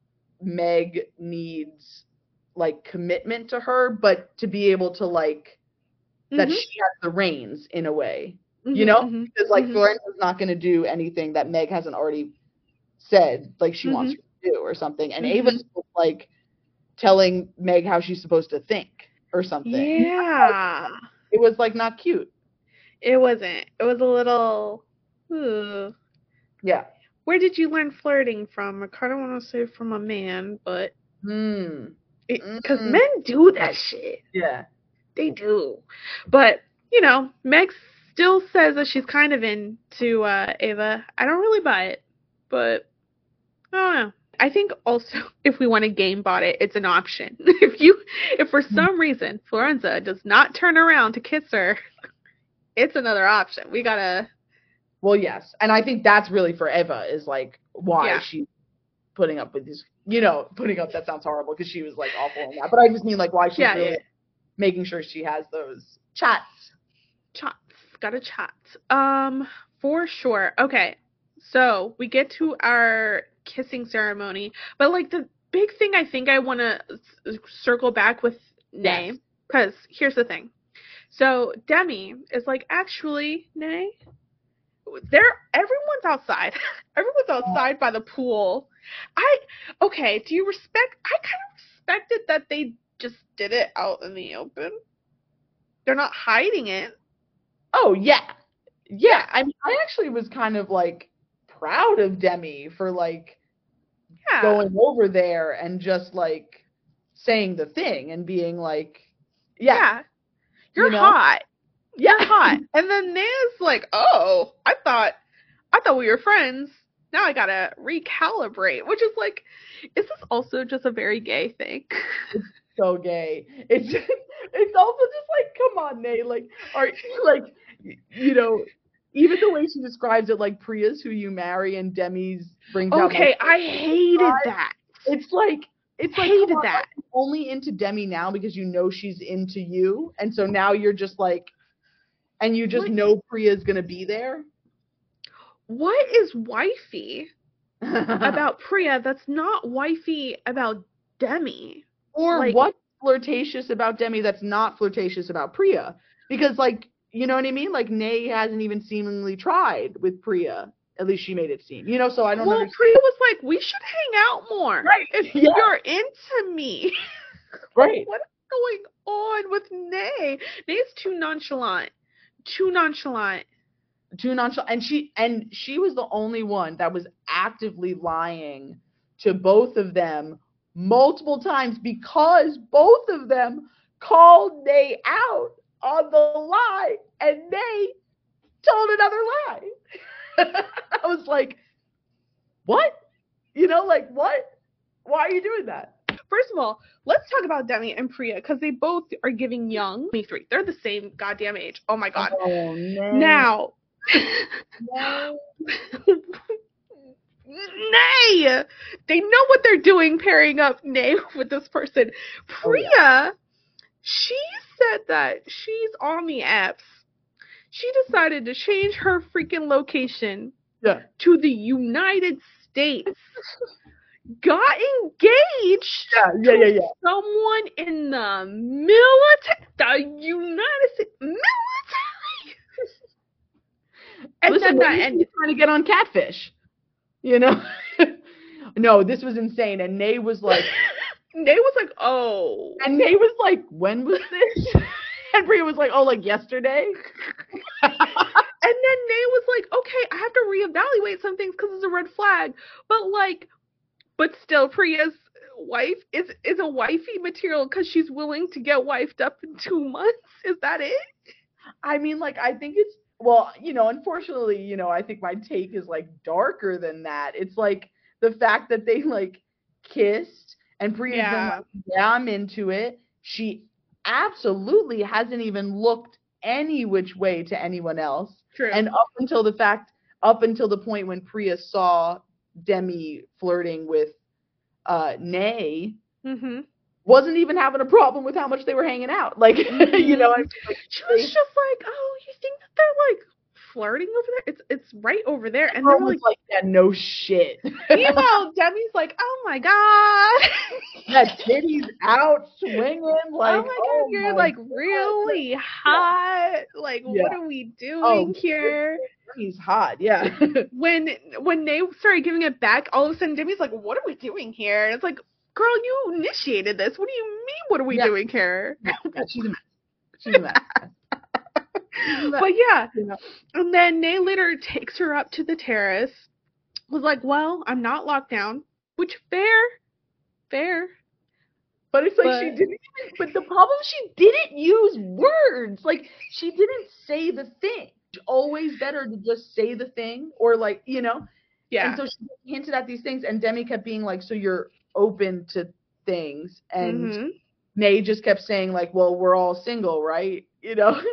Meg needs like commitment to her, but to be able to like that Mhm, she has the reins in a way. You mhm, know? mhm, Because like mhm, Florenza's not gonna do anything that Meg hasn't already said like she wants mhm, her to do or something. And mhm. Ava's like telling Meg how she's supposed to think or something. You know, Yeah. it was like not cute. It wasn't. It was a little. Ooh. Yeah. Where did you learn flirting from? I kind of want to say from a man, but Hmm. because Mm. men do that shit. Yeah. They do. But, you know, Meg still says that she's kind of into uh, Ava. I don't really buy it, but I don't know. I think also if we want to game bot it, it's an option. If you, if for some reason Florenza does not turn around to kiss her, it's another option. We gotta, Well, yes. And I think that's really for Eva is like why yeah, she's putting up with these, you know, putting up, that sounds horrible because she was like awful in that. But I just mean like why she's yeah, really yeah. making sure she has those chats. Chats. Gotta chat. Um, for sure. Okay. So we get to our kissing ceremony, but like the big thing I think I want to circle back with Nay, Yes. because here's the thing. So Demi is like, actually, Nay, they're everyone's outside. Everyone's outside by the pool. I okay. Do you respect? I kind of respected that they just did it out in the open. They're not hiding it. Oh yeah. Yeah. I mean I actually was kind of like proud of Demi for like Yeah. going over there and just like saying the thing and being like, yeah, Yeah. You're you know? hot. Yeah. You're hot. And then Nay's like, oh, I thought I thought we were friends. Now I gotta recalibrate. Which is like, is this also just a very gay thing? So gay. It's just, it's also just like, come on, Nay, like, are like, you know, even the way she describes it, like Priya's who you marry and Demi's brings out. Okay, my- I hated that. It's like it's like Hated come on, that. like, you're only into Demi now because you know she's into you, and so now you're just like, and you just What? know Priya's gonna be there. What is wifey about Priya that's not wifey about Demi? Or like- what's flirtatious about Demi that's not flirtatious about Priya? Because like, you know what I mean? Like Nay hasn't even seemingly tried with Priya. At least she made it seem. You know, so I don't Well, understand. Priya was like, we should hang out more. Right, If yeah. you're into me. Right. What is going on with Nay? Nay's too nonchalant. Too nonchalant. Too nonchalant. And she and she was the only one that was actively lying to both of them multiple times because both of them called Nay out on the lie and Nay told another lie. I was like, what? You know, like, what? Why are you doing that? First of all, let's talk about Demi and Priya because they both are giving young twenty-three. They're the same goddamn age. Oh my god. Oh, no. Now, No. Nay, they know what they're doing pairing up Nay with this person. Priya, Oh, yeah. she said that she's on the apps. She decided to change her freaking location Yeah. to the United States. Got engaged Yeah, yeah, yeah, yeah. to someone in the military, the United States military. And Listen, then that maybe ended. she's trying to get on Catfish. You know? No, this was insane. And Nay was like, Nay was like, oh. and Nay was like, when was this? And Priya was like, oh, like yesterday? And then Nay was like, okay, I have to reevaluate some things because it's a red flag. But like, but still, Priya's wife is is a wifey material because she's willing to get wifed up in two months. Is that it? I mean, like, I think it's, well, you know, unfortunately, you know, I think my take is like darker than that. It's like the fact that they like kissed and Priya's been Yeah. like, yeah, I'm into it. She absolutely hasn't even looked any which way to anyone else. True. And up until the fact, up until the point when Priya saw Demi flirting with uh Nay Mm-hmm. wasn't even having a problem with how much they were hanging out. Like, you know, I mean, like, She was just like, "Oh, you think that they're like flirting over there? It's it's right over there." And they everyone were was like, like, yeah, no shit. meanwhile, Demi's like, "Oh my god." That titties out swinging, like, Oh my oh god, you're my like God. really hot. Like, Yeah. what are we Oh, doing here? Demi's hot, yeah. When when they started giving it back, all of a sudden Demi's like, "What are we doing here?" And it's like, "Girl, you initiated this. What do you mean? What are we Yeah. doing here?" Yeah, she's a mess. She's a mess. But yeah, You know? and then Nay later takes her up to the terrace. Was like, "Well, I'm not locked down," which fair, fair. But it's like she But- didn't even, but the problem, she didn't use words. Like, she didn't say the thing. It's always better to just say the thing, or like, you know? Yeah. And so she hinted at these things, and Demi kept being like, so you're open to things. And Mhm. Nay just kept saying, like, well, we're all single, right? You know? Like,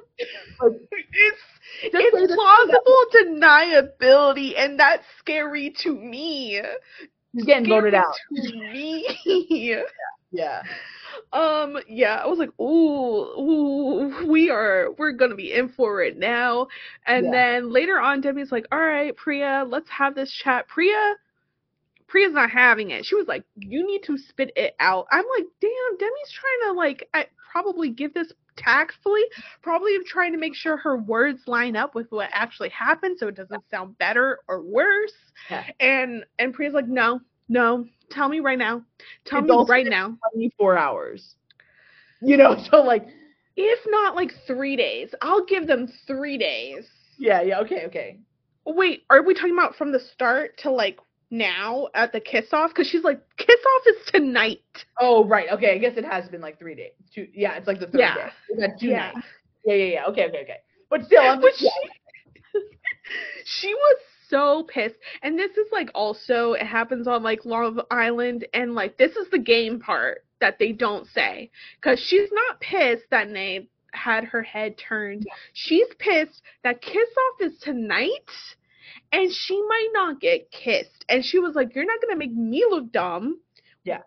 It's just say it's the plausible deniability, and that's scary to me. She's getting voted Scary out. to me. Yeah. Um, yeah, I was like, ooh, ooh, we are, we're gonna be in for it now. And Yeah. then later on, Demi's like, all right, Priya, let's have this chat. Priya, Priya's not having it. She was like, you need to spit it out. I'm like, damn, Demi's trying to like, I, probably give this tactfully, probably trying to make sure her words line up with what actually happened, so it doesn't sound better or worse. Yeah. And and Priya's like, no, no, tell me right now, tell It's me also right been now. twenty-four hours. You know, so like, If not like three days, I'll give them three days. yeah, yeah, okay, okay. Wait, are we talking about from the start to like now at the kiss off? Because she's like, kiss off is tonight. Oh, right. Okay, I guess it has been like three days. Two, yeah, it's like the third Yeah. day. We've had two Yeah. nights. Yeah, yeah, yeah. Okay, okay, okay. But still, I'm But just, yeah. she, she was so pissed. And this is like also, it happens on like Love Island, and like this is the game part that they don't say. Because she's not pissed that Nay had her head turned. She's pissed that kiss off is tonight, and she might not get kissed. And she was like, you're not gonna make me look dumb. Yeah.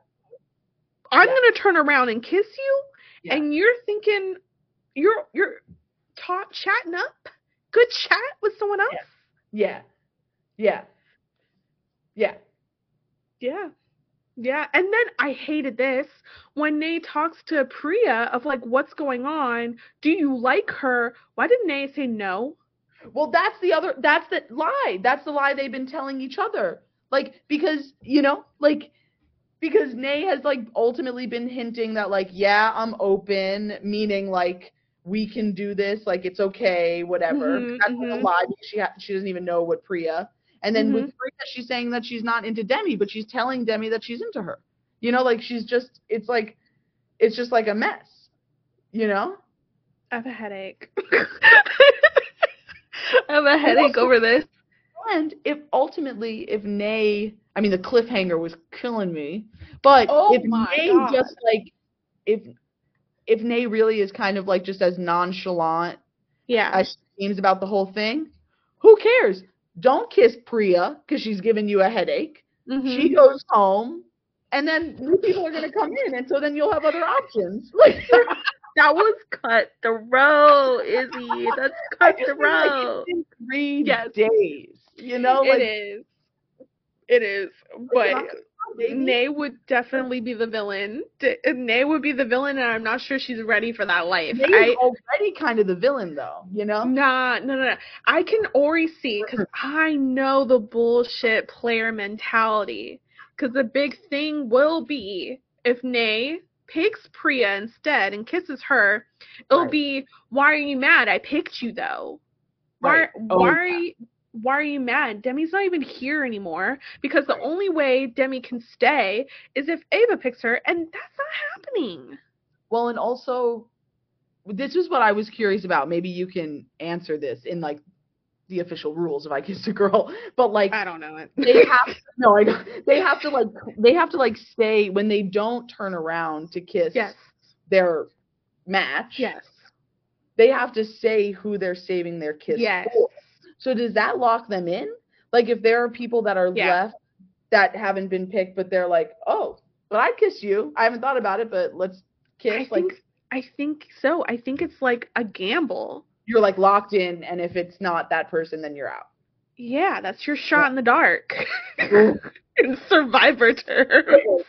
I'm Yeah. gonna turn around and kiss you, Yeah. and you're thinking you're you're talk chatting up, good chat with someone else. Yeah. Yeah. Yeah. Yeah. Yeah. And then I hated this when Nay talks to Priya of like, what's going on? Do you like her? Why did Nay say no? Well, that's the other, that's the lie. That's the lie they've been telling each other. Like, because, you know, like, because Nay has, like, ultimately been hinting that, like, yeah, I'm open, meaning, like, we can do this, like, it's okay, whatever. Mhm, That's like a mhm. lie because she, ha- she doesn't even know what Priya. And then with Mhm. Priya, she's saying that she's not into Demi, but she's telling Demi that she's into her. You know, like, she's just, it's like, it's just like a mess. You know? I have a headache. I have a headache over this. And if ultimately, if Nay, I mean, the cliffhanger was killing me, but Oh if my Nay God. just like, if if Nay really is kind of like just as nonchalant Yeah. as she seems about the whole thing, who cares? Don't kiss Priya because she's giving you a headache. Mhm. She goes home, and then new people are gonna come in, and so then you'll have other options. Like, That was cut the row, Izzy. That's I cut just the feel like row. it's been three Yes. days. You know, like, It is. It is. listen, But I'm- baby. Nay would definitely be the villain. D- Nay would be the villain, and I'm not sure she's ready for that life. Nay's I already kind of the villain, though. You know? Nah, no, no, no. I can already see, because I know the bullshit player mentality. Because the big thing will be, if Nay picks Priya instead and kisses her, it'll Right. be, why are you mad? I picked you, though. Why, Right. Oh, why, yeah. are you, why are you mad? Demi's not even here anymore, because the Right. only way Demi can stay is if Ava picks her, and that's not happening. Well, and also, this is what I was curious about. Maybe you can answer this in like the official rules if I kiss a girl. But like, I don't know it. they have to, no, I don't. They have to like they have to like stay when they don't turn around to kiss Yes. their match. Yes. They have to say who they're saving their kiss Yes. for. So does that lock them in? Like, if there are people that are Yeah. left that haven't been picked, but they're like, oh, but I'd kiss you. I haven't thought about it, but let's kiss. I like think I think so. I think it's like a gamble. You're like locked in, and if it's not that person, then you're out. Yeah, that's your shot yeah. in the dark. In Survivor terms.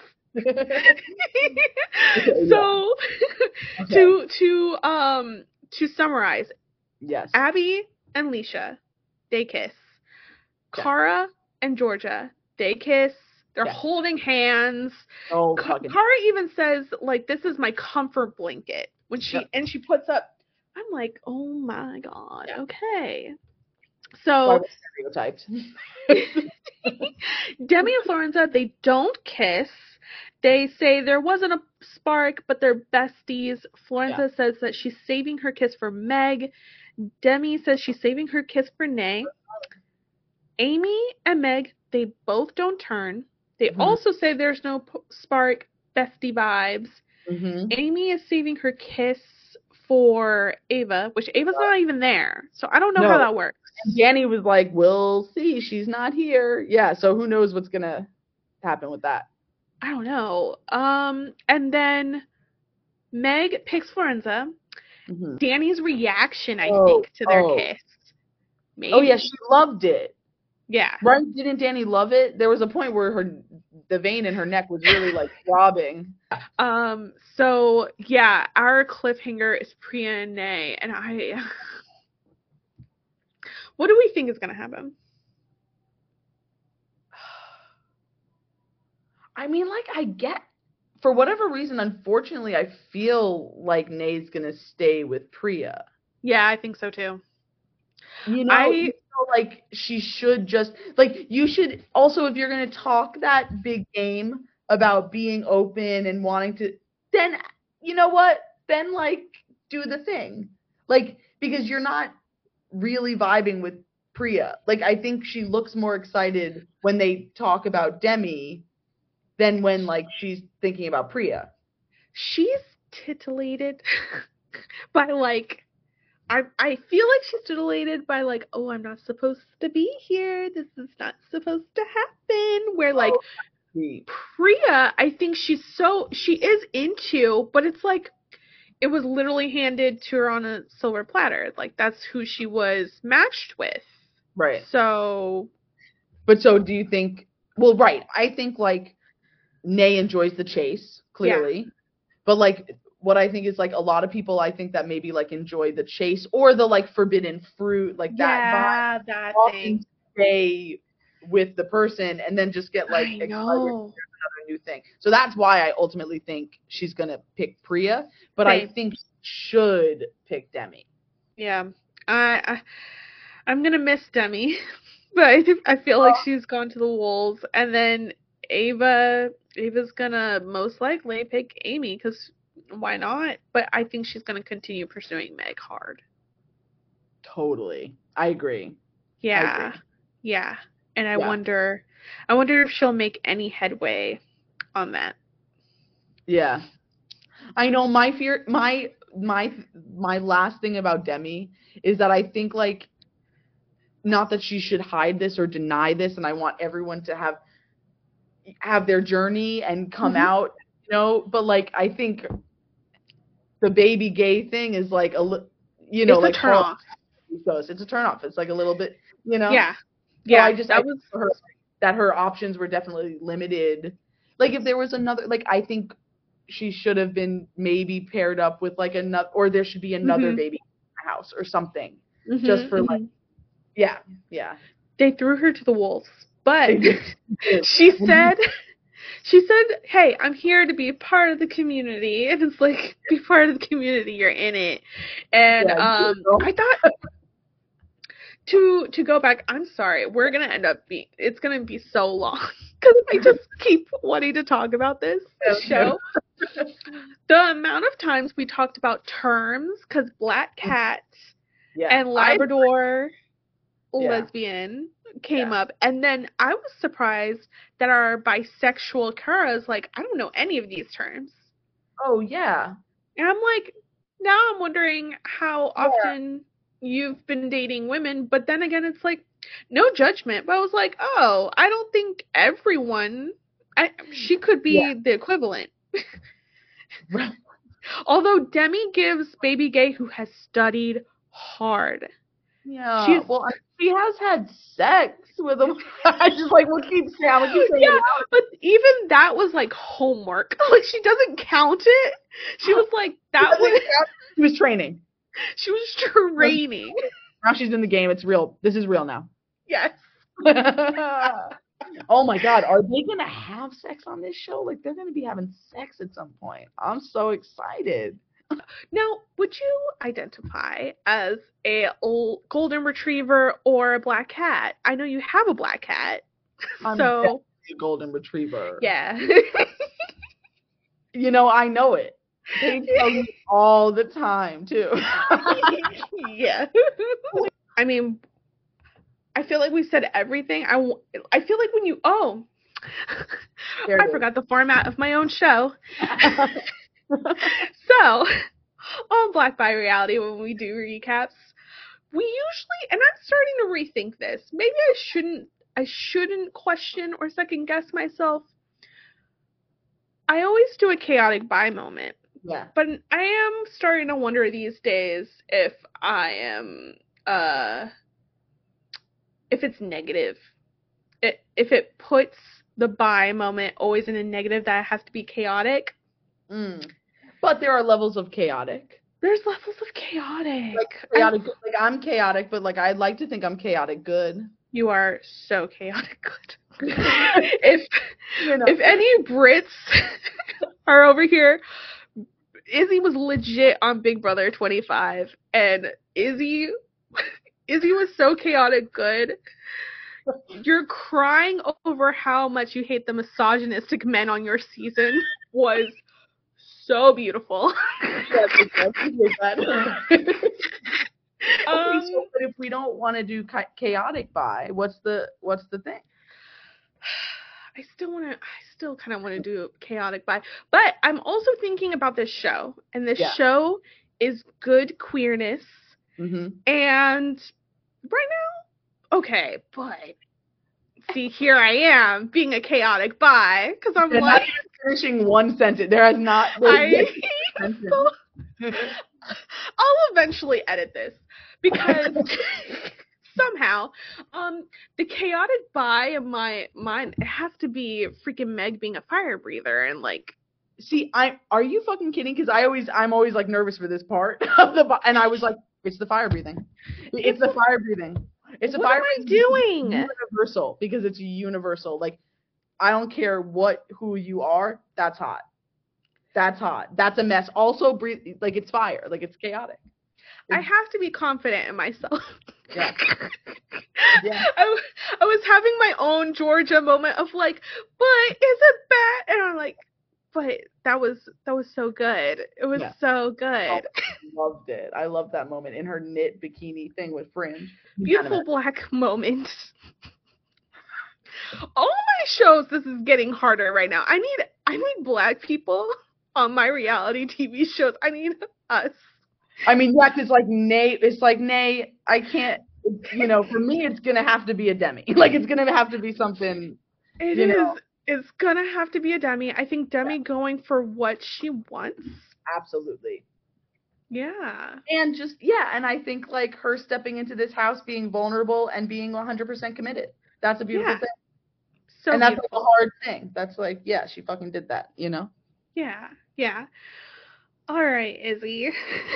So okay. to to um to summarize, yes, Abby and Leisha, they kiss. Yeah. Cara and Georgia, they kiss. They're yeah. holding hands. Oh, Ka- Cara even says, like, this is my comfort blanket when she yep. and she puts up. I'm like, oh my god, yeah. okay. So stereotyped. Demi and Florenza, they don't kiss. They say there wasn't a spark, but they're besties. Florenza yeah. says that she's saving her kiss for Meg. Demi says she's saving her kiss for Nay. Amy and Meg, they both don't turn. They mm-hmm. also say there's no p- spark, bestie vibes. Mm-hmm. Amy is saving her kiss for Ava, which Ava's not even there. So I don't know no. how that works. And Danny was like, we'll see. She's not here. Yeah, so who knows what's going to happen with that. I don't know. Um, and then Meg picks Florenza. Mm-hmm. Danny's reaction, I oh, think, to their oh. kiss. Maybe. Oh, yeah, she loved it. Yeah. Right? Didn't Danny love it? There was a point where her the vein in her neck was really, like, throbbing. Um, so, yeah, our cliffhanger is Priya and Nay, and I... What do we think is going to happen? I mean, like, I get... For whatever reason, unfortunately, I feel like Nay's going to stay with Priya. Yeah, I think so, too. You know, I feel like she should just... Like, you should... Also, if you're going to talk that big game about being open and wanting to... Then, you know what? Then, like, do the thing. Like, because you're not really vibing with Priya. Like, I think she looks more excited when they talk about Demi than when, like, she's thinking about Priya. She's titillated by, like... I I feel like she's titillated by, like, oh, I'm not supposed to be here. This is not supposed to happen. Where, like, oh, Priya, I think she's so... She is into, but it's like... It was literally handed to her on a silver platter. Like, that's who she was matched with. Right. So... But so do you think... Well, right. I think, like, Nay enjoys the chase, clearly. Yeah. But, like... What I think is, like, a lot of people, I think that maybe, like, enjoy the chase or the, like, forbidden fruit, like, that yeah, vibe. that thing. Stay with the person and then just get, like, I excited. know. There's another new thing. So that's why I ultimately think she's going to pick Priya. But Same. I think she should pick Demi. Yeah. I, I, I'm going to miss Demi. But I, I feel like she's gone to the wolves. And then Ava, Ava's going to most likely pick Amy because... Why not? But I think she's going to continue pursuing Meg hard. Totally. I agree. Yeah. I agree. Yeah. And I yeah. wonder I wonder if she'll make any headway on that. Yeah. I know my fear my my my last thing about Demi is that I think, like, not that she should hide this or deny this, and I want everyone to have have their journey and come mm-hmm. out, you know, but, like, I think the baby gay thing is, like, a li- you know, it's like a turn off. It's a turn off. It's like a little bit, you know. Yeah. So yeah. I just that I was her, that her options were definitely limited. Like, if there was another, like, I think she should have been maybe paired up with, like, another, or there should be another mm-hmm. baby in the house or something, mm-hmm, just for mm-hmm. like, yeah, yeah. They threw her to the wolves, but she said. She said, hey, I'm here to be part of the community. And it's like, be part of the community, you're in it. And yeah, um, I thought, to to go back, I'm sorry, we're going to end up being, it's going to be so long. Because I just keep wanting to talk about this show. The amount of times we talked about terms, because Black Cat yeah, and Labrador I, lesbian yeah. came yeah. up, and then I was surprised that our bisexual Kara's like, I don't know any of these terms. Oh yeah. And I'm like, now I'm wondering how often you've been dating women, but then again, it's like, no judgment. But I was like, oh, I don't think everyone, I, she could be Yeah. the equivalent. Although Demi gives baby gay who has studied hard. Yeah. She's, well, I- she has had sex with him. I just like we'll keep saying, we'll keep saying yeah, it out. but even that was like homework. Like she doesn't count it. She was like that was She was training. she was training. Now she's in the game. It's real. This is real now. Yes. Oh my God, are they gonna have sex on this show? Like they're gonna be having sex at some point. I'm so excited. Now, would you identify as a old golden retriever or a black cat? I know you have a black cat. I'm So definitely a golden retriever. yeah. You know, I know it. They tell me all the time too. Yeah. I mean, I feel like we said everything. I, w- I feel like when you oh, There it I is. forgot the format of my own show. So, on Black by Reality, when we do recaps, we usually, and I'm starting to rethink this. Maybe I shouldn't, I shouldn't question or second guess myself. I always do a chaotic bi moment, Yeah. but I am starting to wonder these days if I am, uh, if it's negative, it, if it puts the bi moment always in a negative that it has to be chaotic. Mm. But there are levels of chaotic. There's levels of chaotic. Like chaotic, like I'm chaotic, but like I'd like to think I'm chaotic good. You are so chaotic good. if You know. if any Brits are over here, Izzy was legit on Big Brother twenty-five, and Izzy Izzy was so chaotic good. You're crying over how much you hate the misogynistic men on your season was so beautiful. Yes, I appreciate that. Um, Okay, so, but if we don't want to do cha- chaotic bi, what's the what's the thing? I still want to. I still kind of want to do chaotic bi, but I'm also thinking about this show, and this Yeah. show is good queerness, Mm-hmm. and right now, okay, but see, here I am being a chaotic bi because I'm You're like, not even finishing one sentence. There has not. I. Sentence. I'll eventually edit this because somehow, um, the chaotic bi in my mind, it has to be freaking Meg being a fire breather and like. See, I are you fucking kidding? Because I always I'm always like nervous for this part of the bi- and I was like, it's the fire breathing. It's the fire breathing. It's the What fire am I breathing. doing? Universal because it's universal. Like I don't care what who you are. That's hot. That's hot. That's a mess. Also, breathe like it's fire. Like it's chaotic. I have to be confident in myself. Yeah. Yeah. I, w- I was having my own Georgia moment of like, but is it bad? And I'm like, but that was that was so good. It was Yeah. so good. I loved it. I loved that moment in her knit bikini thing with fringe. Beautiful black moment. All my shows, this is getting harder right now. I need I need black people on my reality T V shows. I need us. I mean, yeah, because like Nay, it's like Nay. I can't. You know, for me, it's gonna have to be a Demi. Like it's gonna have to be something. It You is. know. It's gonna have to be a Demi. I think Demi going for what she wants. Absolutely. Yeah. And just yeah, and I think like her stepping into this house, being vulnerable and being one hundred percent committed. That's a beautiful Yeah. thing. So and that's like beautiful. a hard thing. That's like, yeah, she fucking did that, you know? Yeah. Yeah. All right, Izzy.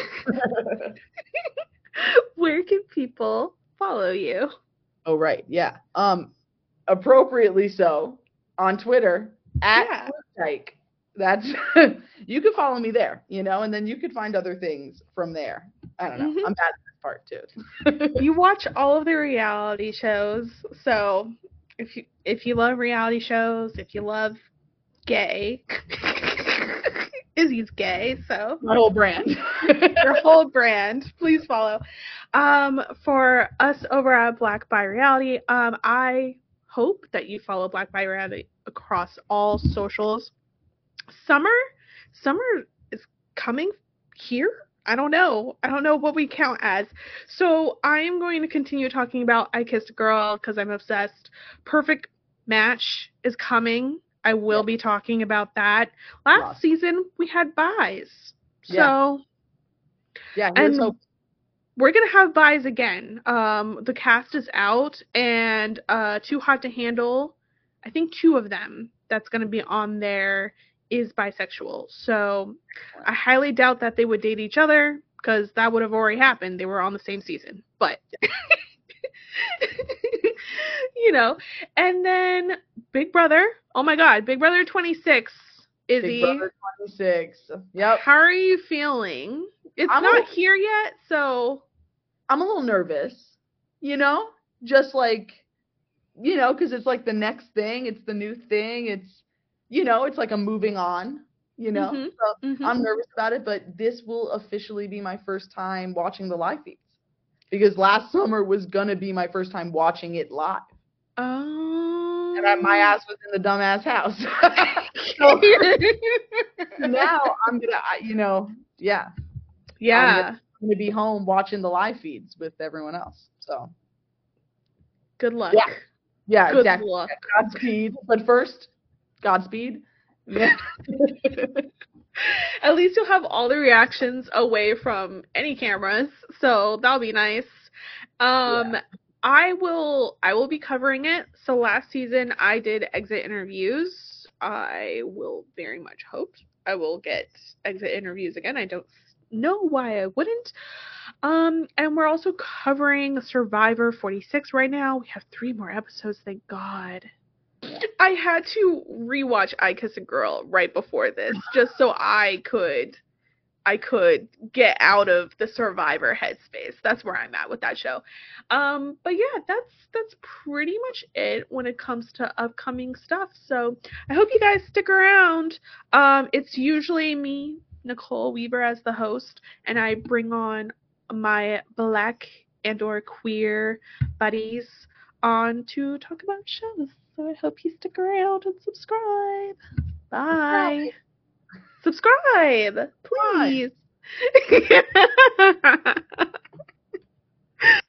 Where can people follow you? Oh, right. Yeah. Um, appropriately so on Twitter at Yeah. Like that's you could follow me there, you know, and then you could find other things from there. I don't know. Mhm. I'm bad at this part too. You watch all of the reality shows, so if you if you love reality shows, if you love gay, Izzy's gay, so My whole brand. your whole brand, please follow. Um, for us over at Black by Reality, um, I hope that you follow Black by Reality across all socials. Summer, summer is coming here I don't know. I don't know what we count as. So I am going to continue talking about I Kissed a Girl because I'm obsessed. Perfect Match is coming. I will Yeah. be talking about that. Last Lots. season we had buys. So Yeah. Yeah, here's and hope. we're gonna have buys again. Um, the cast is out, and uh, Too Hot to Handle. I think two of them that's gonna be on there is bisexual. So I highly doubt that they would date each other because that would have already happened. They were on the same season, but you know. And then Big Brother. Oh my God, Big Brother twenty-six. Izzy, Big Brother twenty-six. Yep. how are you feeling? It's I'm not a- here yet, so I'm a little nervous, you know? Just like, you know, because it's like the next thing, it's the new thing, it's, you know, it's like a moving on, you know? Mhm, So mhm. I'm nervous about it, but this will officially be my first time watching the live feeds. Because last summer was going to be my first time watching it live. Oh. And I, my ass was in the dumbass house. So now I'm going to, you know, yeah. yeah. I'm going to be home watching the live feeds with everyone else. So, Good luck. Yeah. yeah, Good exactly. luck. Godspeed. But first, Godspeed. Yeah. At least you'll have all the reactions away from any cameras, so that'll be nice. Um, Yeah. I will I will be covering it. So last season I did exit interviews. I will very much hope I will get exit interviews again. I don't know why I wouldn't. Um, and we're also covering Survivor forty-six right now. We have three more episodes, thank God. I had to rewatch I Kiss a Girl right before this, just so I could I could get out of the Survivor headspace. That's where I'm at with that show. Um, but yeah, that's that's pretty much it when it comes to upcoming stuff. So I hope you guys stick around. Um, it's usually me, Nicole Weaver, as the host, and I bring on my black and or queer buddies on to talk about shows. So I hope you stick around and subscribe. Bye. Subscribe, please.